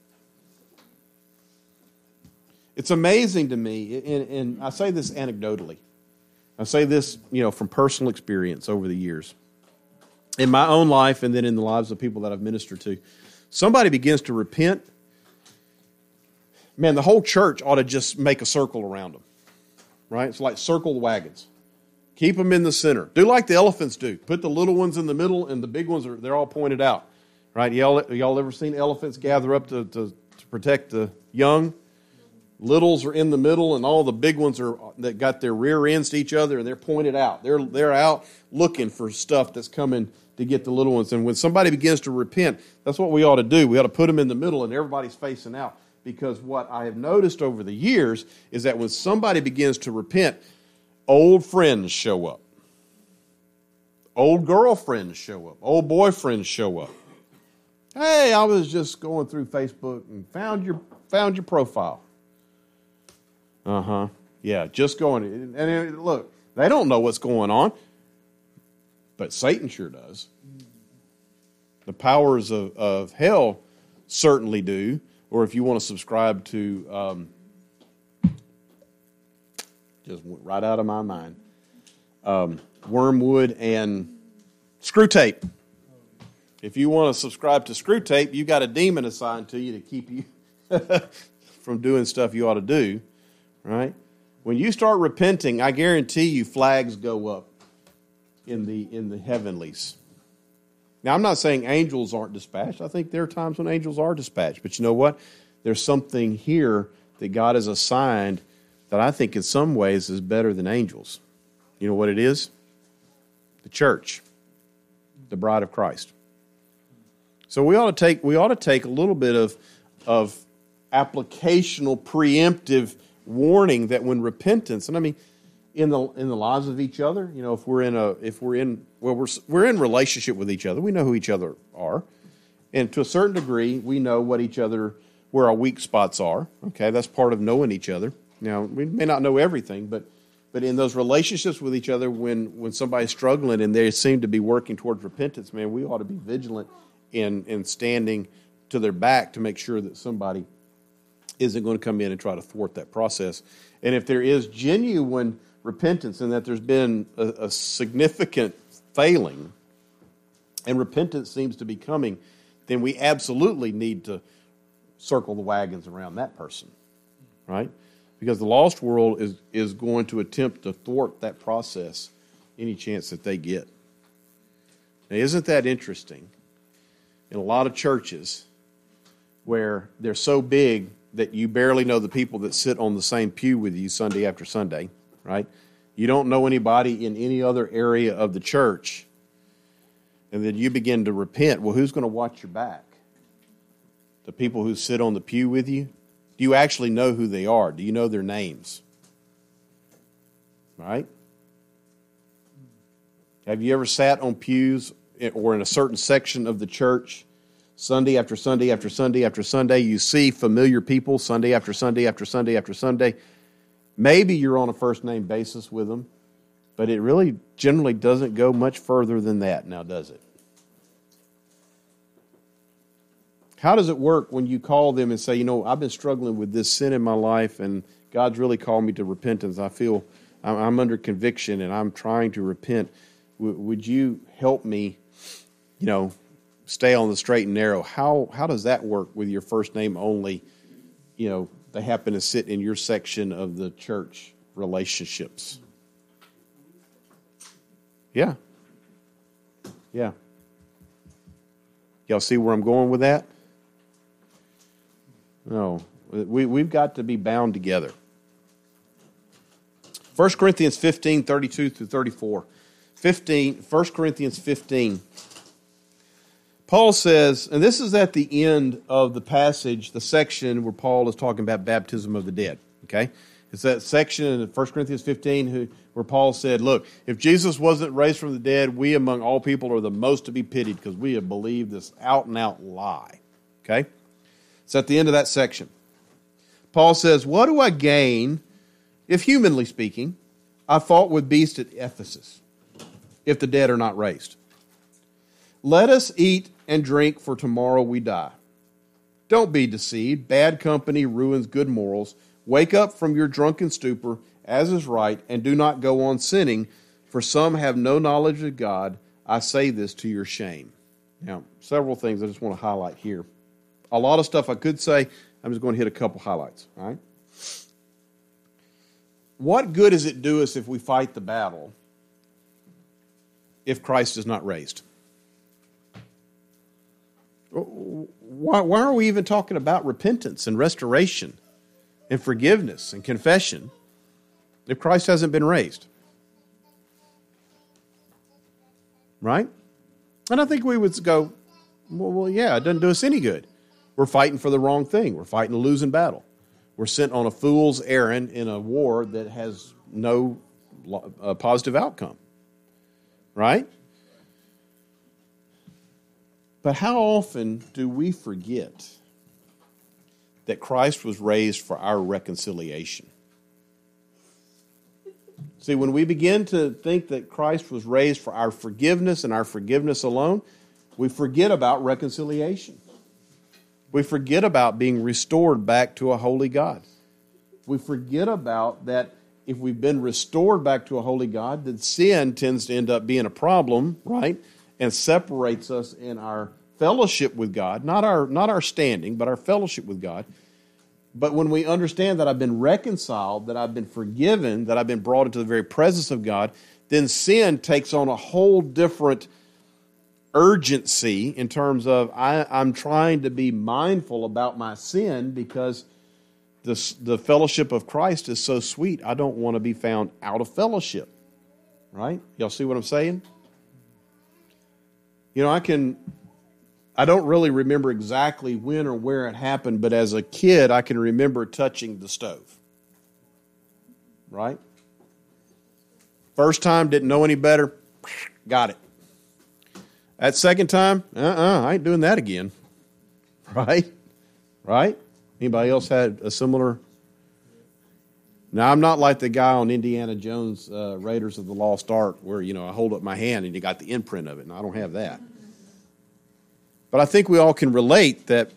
It's amazing to me, and, and I say this anecdotally. I say this, you know, from personal experience over the years. In my own life and then in the lives of people that I've ministered to. Somebody begins to repent, man, the whole church ought to just make a circle around them, right? It's like circle the wagons. Keep them in the center. Do like the elephants do. Put the little ones in the middle, and the big ones, are they're all pointed out, right? Y'all, y'all ever seen elephants gather up to, to, to protect the young? Littles are in the middle, and all the big ones are that got their rear ends to each other, and they're pointed out. They're they're out looking for stuff that's coming to get the little ones. And when somebody begins to repent, that's what we ought to do. We ought to put them in the middle, and everybody's facing out. Because what I have noticed over the years is that when somebody begins to repent, old friends show up. Old girlfriends show up. Old boyfriends show up. Hey, I was just going through Facebook and found your found your profile. Uh-huh. Yeah, just going. And, and look, they don't know what's going on, but Satan sure does. The powers of, of hell certainly do. Or if you want to subscribe to, um, just went right out of my mind, um, Wormwood and Screw Tape. If you want to subscribe to Screw Tape, you got a demon assigned to you to keep you from doing stuff you ought to do. Right? When you start repenting, I guarantee you flags go up in the in the heavenlies. Now, I'm not saying angels aren't dispatched. I think there are times when angels are dispatched. But you know what? There's something here that God has assigned that I think in some ways is better than angels. You know what it is? The church, the bride of Christ. So we ought to take we ought to take a little bit of of applicational, preemptive warning that when repentance, and I mean, in the in the lives of each other, you know, if we're in a if we're in well we're we're in relationship with each other, we know who each other are, and to a certain degree, we know what each other where our weak spots are. Okay, that's part of knowing each other. Now, we may not know everything, but but in those relationships with each other, when when somebody's struggling and they seem to be working towards repentance, man, we ought to be vigilant in in standing to their back to make sure that somebody isn't going to come in and try to thwart that process. And if there is genuine repentance and that there's been a, a significant failing and repentance seems to be coming, then we absolutely need to circle the wagons around that person, right? Because the lost world is, is going to attempt to thwart that process any chance that they get. Now, isn't that interesting? In a lot of churches where they're so big that you barely know the people that sit on the same pew with you Sunday after Sunday, right? You don't know anybody in any other area of the church, and then you begin to repent. Well, who's going to watch your back? The people who sit on the pew with you? Do you actually know who they are? Do you know their names? Right? Have you ever sat on pews or in a certain section of the church Sunday after Sunday after Sunday after Sunday? You see familiar people Sunday after Sunday after Sunday after Sunday. Maybe you're on a first-name basis with them, but it really generally doesn't go much further than that now, does it? How does it work when you call them and say, you know, I've been struggling with this sin in my life and God's really called me to repentance. I feel I'm under conviction and I'm trying to repent. W- would you help me, you know, stay on the straight and narrow? How how does that work with your first name only, you know, they happen to sit in your section of the church relationships? Yeah. Yeah. Y'all see where I'm going with that? No. We, we've got to be bound together. First Corinthians fifteen, thirty-two through thirty-four. fifteen, First Corinthians fifteen. Paul says, and this is at the end of the passage, the section where Paul is talking about baptism of the dead. Okay? It's that section in First Corinthians fifteen who, where Paul said, look, if Jesus wasn't raised from the dead, we among all people are the most to be pitied because we have believed this out-and-out lie. Okay? It's at the end of that section. Paul says, what do I gain if, humanly speaking, I fought with beasts at Ephesus, if the dead are not raised? Let us eat and drink, for tomorrow we die. Don't be deceived. Bad company ruins good morals. Wake up from your drunken stupor, as is right, and do not go on sinning, for some have no knowledge of God. I say this to your shame. Now, several things I just want to highlight here. A lot of stuff I could say. I'm just going to hit a couple highlights. All right? What good does it do us if we fight the battle if Christ is not raised? Why, why are we even talking about repentance and restoration and forgiveness and confession if Christ hasn't been raised? Right? And I think we would go, well, well, yeah, it doesn't do us any good. We're fighting for the wrong thing. We're fighting a losing battle. We're sent on a fool's errand in a war that has no uh, positive outcome. Right? But how often do we forget that Christ was raised for our reconciliation? See, when we begin to think that Christ was raised for our forgiveness and our forgiveness alone, we forget about reconciliation. We forget about being restored back to a holy God. We forget about that if we've been restored back to a holy God, that sin tends to end up being a problem, right? And separates us in our fellowship with God, not our not our standing, but our fellowship with God. But when we understand that I've been reconciled, that I've been forgiven, that I've been brought into the very presence of God, then sin takes on a whole different urgency in terms of I, I'm trying to be mindful about my sin because the, the fellowship of Christ is so sweet, I don't want to be found out of fellowship. Right? Y'all see what I'm saying? You know, I can, I don't really remember exactly when or where it happened, but as a kid, I can remember touching the stove. Right? First time, didn't know any better, got it. That second time, uh-uh, I ain't doing that again. Right? Right? Anybody else had a similar? Now, I'm not like the guy on Indiana Jones, uh, Raiders of the Lost Ark, where, you know, I hold up my hand and you got the imprint of it, and I don't have that. But I think we all can relate that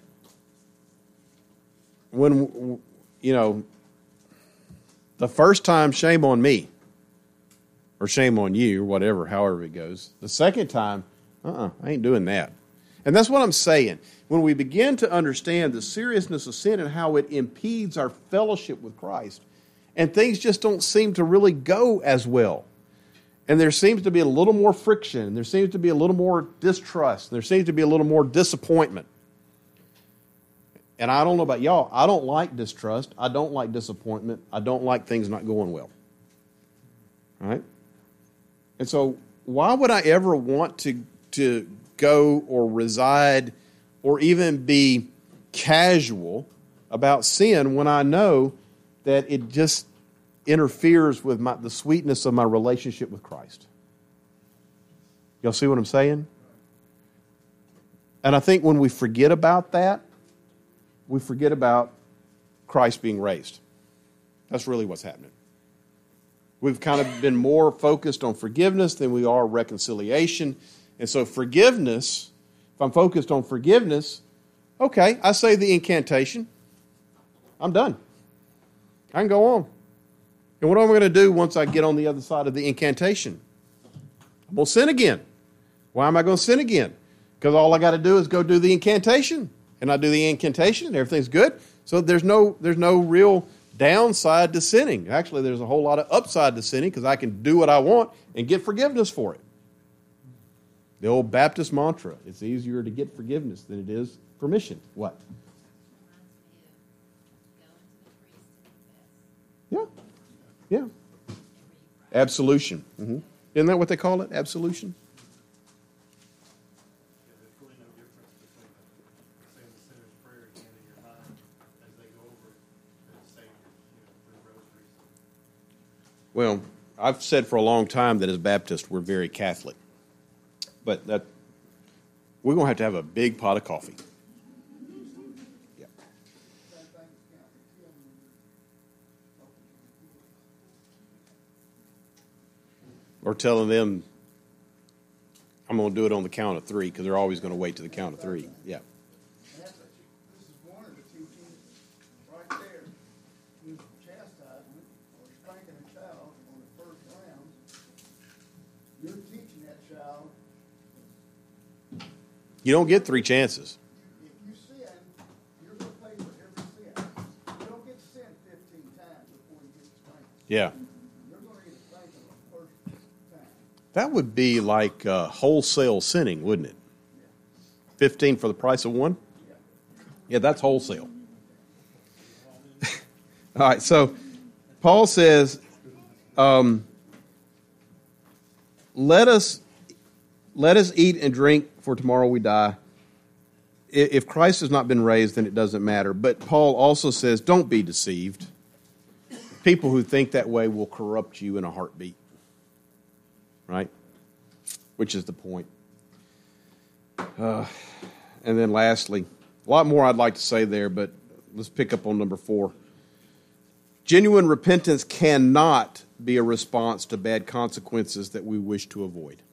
when, you know, the first time, shame on me, or shame on you, or whatever, however it goes. The second time, uh-uh, I ain't doing that. And that's what I'm saying. When we begin to understand the seriousness of sin and how it impedes our fellowship with Christ, and things just don't seem to really go as well. And there seems to be a little more friction. There seems to be a little more distrust. There seems to be a little more disappointment. And I don't know about y'all. I don't like distrust. I don't like disappointment. I don't like things not going well. All right? And so why would I ever want to, to go or reside or even be casual about sin when I know that it just interferes with my, the sweetness of my relationship with Christ? Y'all see what I'm saying? And I think when we forget about that, we forget about Christ being raised. That's really what's happening. We've kind of been more focused on forgiveness than we are reconciliation. And so forgiveness, if I'm focused on forgiveness, okay, I say the incantation. I'm done. I can go on. And what am I going to do once I get on the other side of the incantation? I'm going to sin again. Why am I going to sin again? Because all I got to do is go do the incantation. And I do the incantation and everything's good. So there's no, there's no real downside to sinning. Actually, there's a whole lot of upside to sinning because I can do what I want and get forgiveness for it. The old Baptist mantra, it's easier to get forgiveness than it is permission. What? Yeah. Yeah. Absolution. Mm-hmm. Isn't that what they call it? Absolution? Yeah, there's really no difference between saying the sinner's prayer again in your mind as they go over it and saying, you know, three rosaries. Well, I've said for a long time that as Baptists we're very Catholic. But that we're going to have to have a big pot of coffee. Yeah. Or telling them, I'm going to do it on the count of three, because they're always going to wait to the count of three. Yeah. This is one of the teachings right there. Is chastisement or spanking a child on the first round. You're teaching that child. You don't get three chances. If you sin, you're going to pay for every sin. You don't get to sin fifteen times before you get spanked. Yeah. You're going to get spanked on the first time. That would be like uh, wholesale sinning, wouldn't it? fifteen for the price of one? Yeah, that's wholesale. All right, so Paul says, um, let us let us eat and drink, for tomorrow we die. If Christ has not been raised, then it doesn't matter. But Paul also says, don't be deceived. People who think that way will corrupt you in a heartbeat. Right? Which is the point. Uh, and then lastly, a lot more I'd like to say there, but let's pick up on number four. Genuine repentance cannot be a response to bad consequences that we wish to avoid.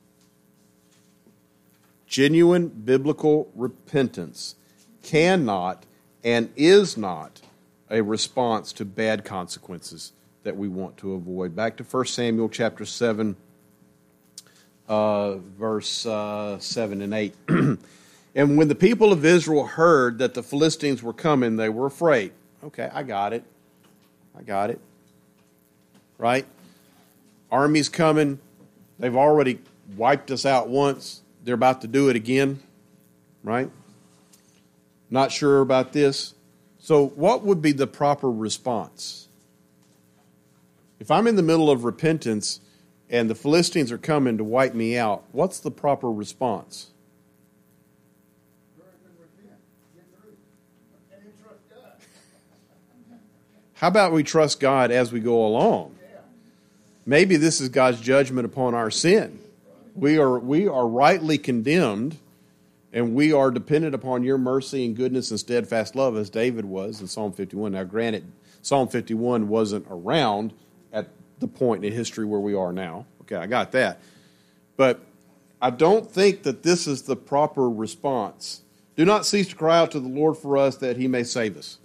Genuine biblical repentance cannot and is not a response to bad consequences that we want to avoid. Back to First Samuel chapter seven, uh, verse uh, seven and eight. And when the people of Israel heard that the Philistines were coming, they were afraid. Okay, I got it. I got it. Right? Army's coming. They've already wiped us out once. They're about to do it again. Right? Not sure about this. So what would be the proper response? If I'm in the middle of repentance and the Philistines are coming to wipe me out, what's the proper response? Very good repent. Get through. And then trust God. How about we trust God as we go along? Yeah. Maybe this is God's judgment upon our sin. We are, we are rightly condemned, and we are dependent upon your mercy and goodness and steadfast love, as David was in Psalm fifty-one. Now, granted, Psalm fifty-one wasn't around at the point in history where we are now. Okay, I got that. But I don't think that this is the proper response. Do not cease to cry out to the Lord for us that he may save us.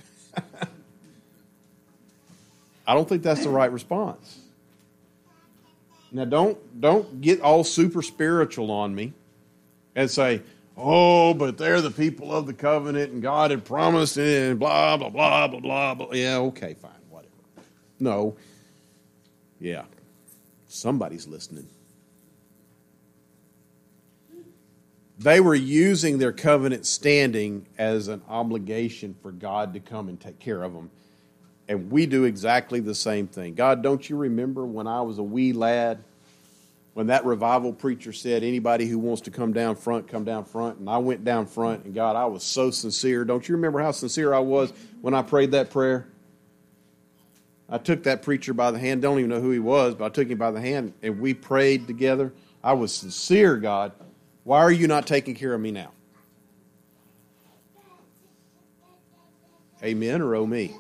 I don't think that's the right response. Now, don't, don't get all super spiritual on me and say, oh, but they're the people of the covenant and God had promised it and blah, blah, blah, blah, blah, blah. Yeah, okay, fine, whatever. No. Yeah. Somebody's listening. They were using their covenant standing as an obligation for God to come and take care of them. And we do exactly the same thing. God, don't you remember when I was a wee lad, when that revival preacher said, anybody who wants to come down front, come down front. And I went down front, and God, I was so sincere. Don't you remember how sincere I was when I prayed that prayer? I took that preacher by the hand. Don't even know who he was, but I took him by the hand, and we prayed together. I was sincere, God. Why are you not taking care of me now? Amen or oh me?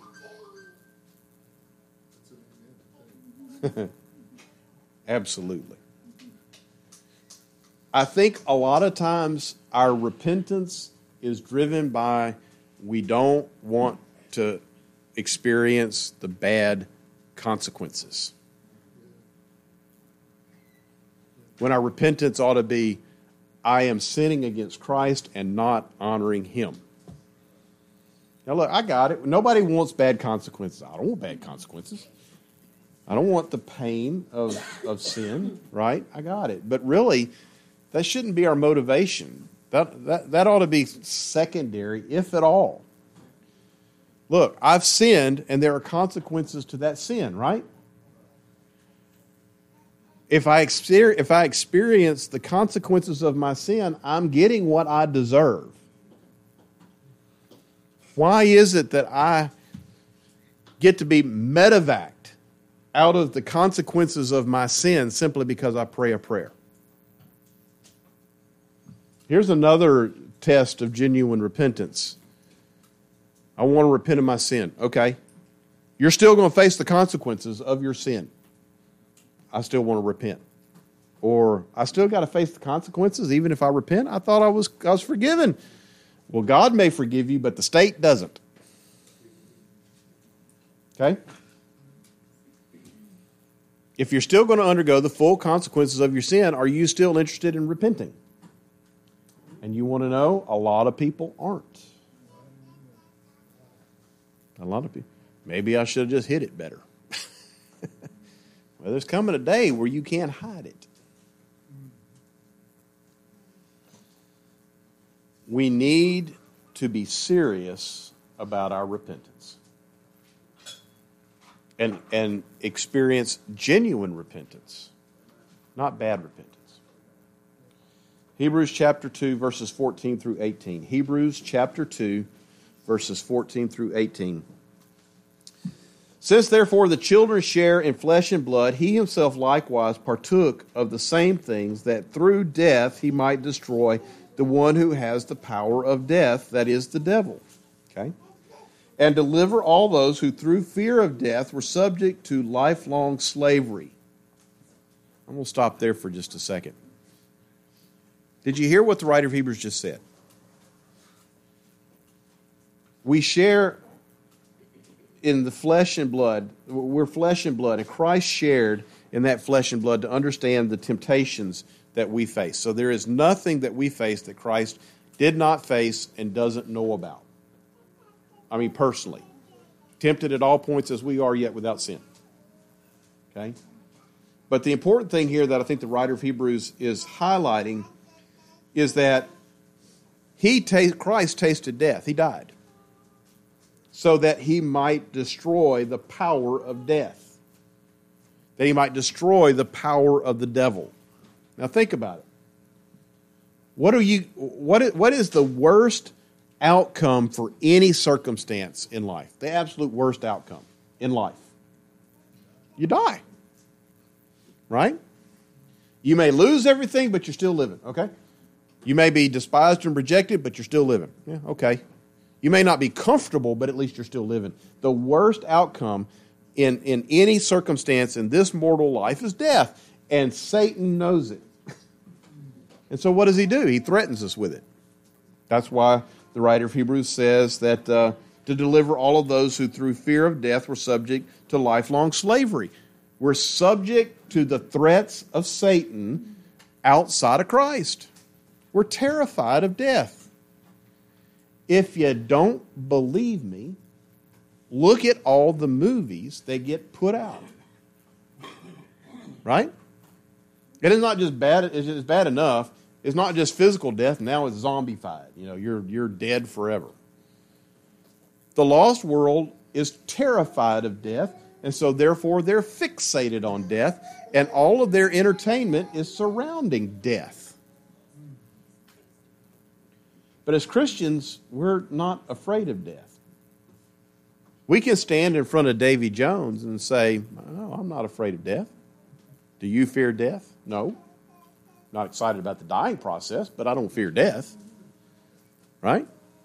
Absolutely. I think a lot of times our repentance is driven by we don't want to experience the bad consequences. When our repentance ought to be, I am sinning against Christ and not honoring him. Now look, I got it. Nobody wants bad consequences. I don't want bad consequences. I don't want the pain of, of sin, right? I got it. But really, that shouldn't be our motivation. That, that, that ought to be secondary, if at all. Look, I've sinned, and there are consequences to that sin, right? If I, exper- if I experience the consequences of my sin, I'm getting what I deserve. Why is it that I get to be medevaced out of the consequences of my sin simply because I pray a prayer? Here's another test of genuine repentance. I want to repent of my sin. Okay. You're still going to face the consequences of your sin. I still want to repent. Or I still got to face the consequences even if I repent. I thought I was I was forgiven. Well, God may forgive you, but the state doesn't. Okay? If you're still going to undergo the full consequences of your sin, are you still interested in repenting? And you want to know, a lot of people aren't. A lot of people. Maybe I should have just hid it better. Well, there's coming a day where you can't hide it. We need to be serious about our repentance. And, and experience genuine repentance, not bad repentance. Hebrews chapter two, verses fourteen through eighteen. Hebrews chapter two, verses fourteen through eighteen. Since therefore the children share in flesh and blood, he himself likewise partook of the same things, that through death he might destroy the one who has the power of death, that is the devil. Okay? And deliver all those who through fear of death were subject to lifelong slavery. I'm going to stop there for just a second. Did you hear what the writer of Hebrews just said? We share in the flesh and blood. We're flesh and blood, and Christ shared in that flesh and blood to understand the temptations that we face. So there is nothing that we face that Christ did not face and doesn't know about. I mean, personally. Tempted at all points as we are, yet without sin. Okay? But the important thing here that I think the writer of Hebrews is highlighting is that he ta- Christ tasted death. He died. so that he might destroy the power of death, that he might destroy the power of the devil. Now think about it. What are you? What is, what is the worst outcome for any circumstance in life? The absolute worst outcome in life. You die. Right? You may lose everything, but you're still living, okay? You may be despised and rejected, but you're still living. Yeah, okay. You may not be comfortable, but at least you're still living. The worst outcome in, in any circumstance in this mortal life is death, and Satan knows it. And so what does he do? He threatens us with it. That's why the writer of Hebrews says that uh, to deliver all of those who through fear of death were subject to lifelong slavery. We're subject to the threats of Satan outside of Christ. We're terrified of death. If you don't believe me, look at all the movies that get put out. Right? It is not just bad, it's just bad enough. It's not just physical death, now it's zombified. You know, you're you're dead forever. The lost world is terrified of death, and so therefore they're fixated on death, and all of their entertainment is surrounding death. But as Christians, we're not afraid of death. We can stand in front of Davy Jones and say, "Oh, I'm not afraid of death." Do you fear death? No. Not excited about the dying process, but I don't fear death. Right?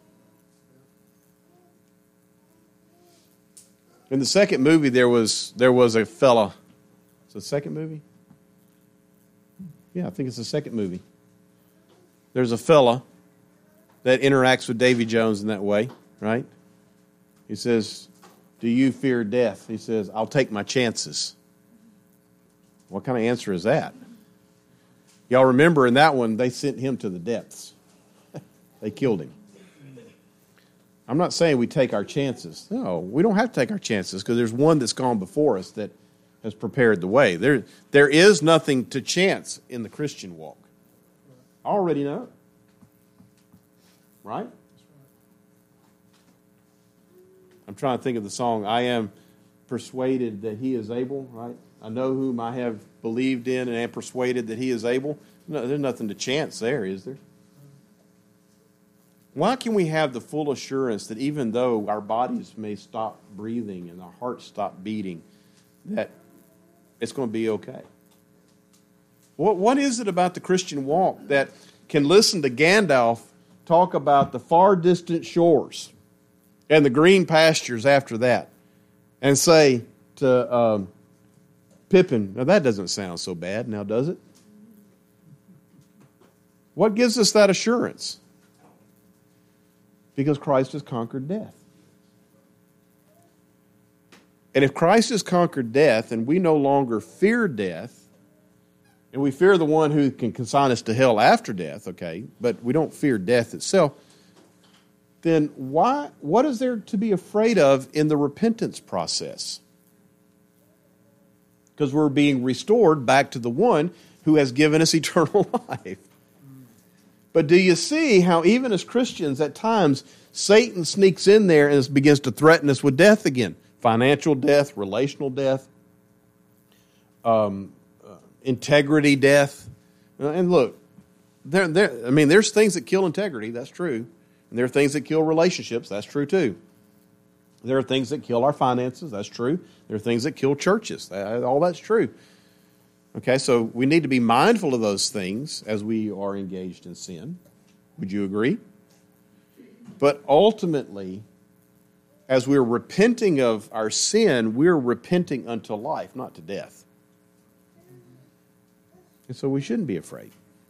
In the second movie, there was there was a fella. It's the second movie? Yeah, I think it's the second movie. There's a fella that interacts with Davy Jones in that way, right? He says, "Do you fear death?" He says, "I'll take my chances." What kind of answer is that? Y'all remember in that one, they sent him to the depths. They killed him. I'm not saying we take our chances. No, we don't have to take our chances because there's one that's gone before us that has prepared the way. There, there is nothing to chance in the Christian walk. I already know. Right? I'm trying to think of the song, "I am persuaded that he is able," right? I know whom I have believed in and am persuaded that he is able. No, there's nothing to chance there, is there? Why can we have the full assurance that even though our bodies may stop breathing and our hearts stop beating, that it's going to be okay? What, what is it about the Christian walk that can listen to Gandalf talk about the far distant shores and the green pastures after that and say to um, Pippin, now that doesn't sound so bad, now does it? What gives us that assurance? Because Christ has conquered death. And if Christ has conquered death and we no longer fear death, and we fear the one who can consign us to hell after death, okay, but we don't fear death itself, then why? What is there to be afraid of in the repentance process? Because we're being restored back to the one who has given us eternal life. But do you see how even as Christians, at times, Satan sneaks in there and begins to threaten us with death again? Financial death, relational death, um, uh, integrity death. And look, there, there, I mean, there's things that kill integrity, that's true. And there are things that kill relationships, that's true too. There are things that kill our finances, that's true. There are things that kill churches, that, all that's true. Okay, so we need to be mindful of those things as we are engaged in sin. Would you agree? But ultimately, as we're repenting of our sin, we're repenting unto life, not to death. And so we shouldn't be afraid.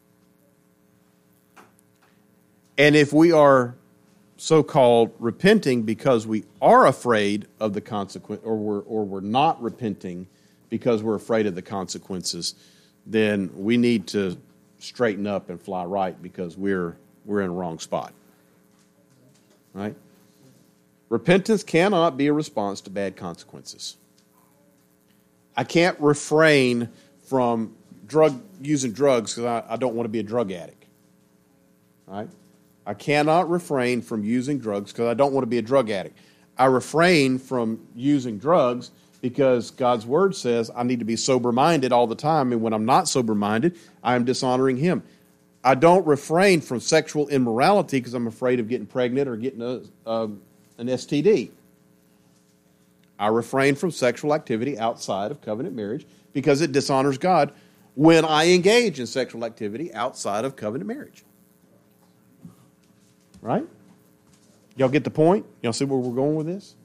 And if we are so-called repenting because we are afraid of the consequence, or we're, or we're not repenting because we're afraid of the consequences, then we need to straighten up and fly right because we're we're in the wrong spot. Right? Repentance cannot be a response to bad consequences. I can't refrain from drug using drugs because I, I don't want to be a drug addict. Right? I cannot refrain from using drugs because I don't want to be a drug addict. I refrain from using drugs because God's word says I need to be sober-minded all the time, and when I'm not sober-minded, I am dishonoring him. I don't refrain from sexual immorality because I'm afraid of getting pregnant or getting a, uh, an S T D. I refrain from sexual activity outside of covenant marriage because it dishonors God when I engage in sexual activity outside of covenant marriage. Right? Y'all get the point? Y'all see where we're going with this?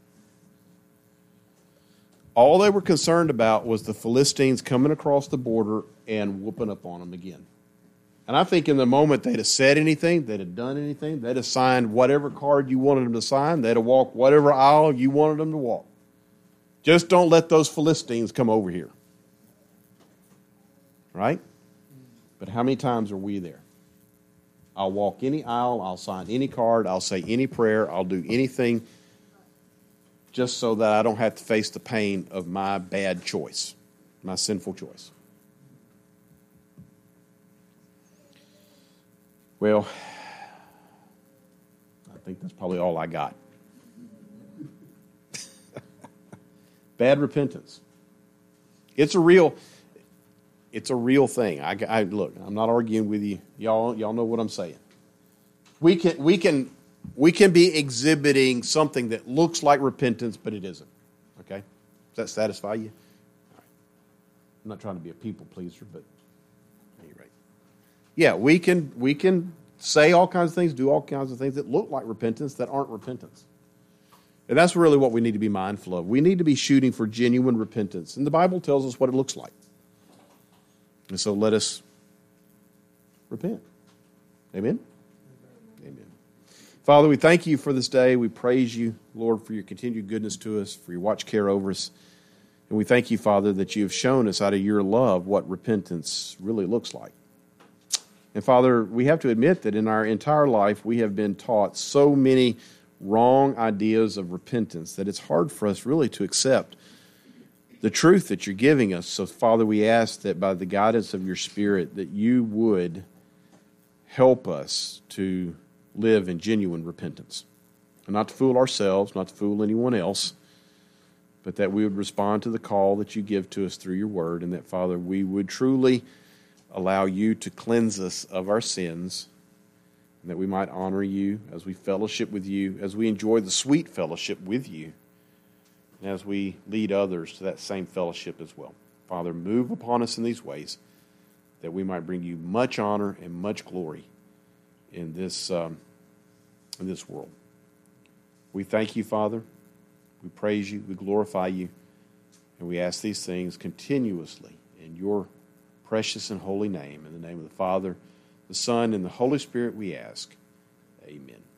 All they were concerned about was the Philistines coming across the border and whooping up on them again. And I think in the moment they'd have said anything, they'd have done anything, they'd have signed whatever card you wanted them to sign, they'd have walked whatever aisle you wanted them to walk. Just don't let those Philistines come over here. Right? But how many times are we there? I'll walk any aisle, I'll sign any card, I'll say any prayer, I'll do anything just so that I don't have to face the pain of my bad choice, my sinful choice. Well, I think that's probably all I got. Bad repentance. It's a real, it's a real thing. I, I look. I'm not arguing with you. Y'all, y'all know what I'm saying. We can, we can, we can be exhibiting something that looks like repentance, but it isn't. Okay, does that satisfy you? All right. I'm not trying to be a people pleaser, but at any rate, yeah, we can, we can say all kinds of things, do all kinds of things that look like repentance that aren't repentance. And that's really what we need to be mindful of. We need to be shooting for genuine repentance. And the Bible tells us what it looks like. And so let us repent. Amen? Amen. Father, we thank you for this day. We praise you, Lord, for your continued goodness to us, for your watch care over us. And we thank you, Father, that you have shown us out of your love what repentance really looks like. And Father, we have to admit that in our entire life we have been taught so many wrong ideas of repentance that it's hard for us really to accept the truth that you're giving us. So, Father, we ask that by the guidance of your Spirit that you would help us to live in genuine repentance. And not to fool ourselves, not to fool anyone else, but that we would respond to the call that you give to us through your word, and that, Father, we would truly allow you to cleanse us of our sins, and that we might honor you as we fellowship with you, as we enjoy the sweet fellowship with you, and as we lead others to that same fellowship as well. Father, move upon us in these ways that we might bring you much honor and much glory in this, um, in this world. We thank you, Father. We praise you. We glorify you. And we ask these things continuously in your precious and holy name. In the name of the Father, the Son, and the Holy Spirit we ask. Amen.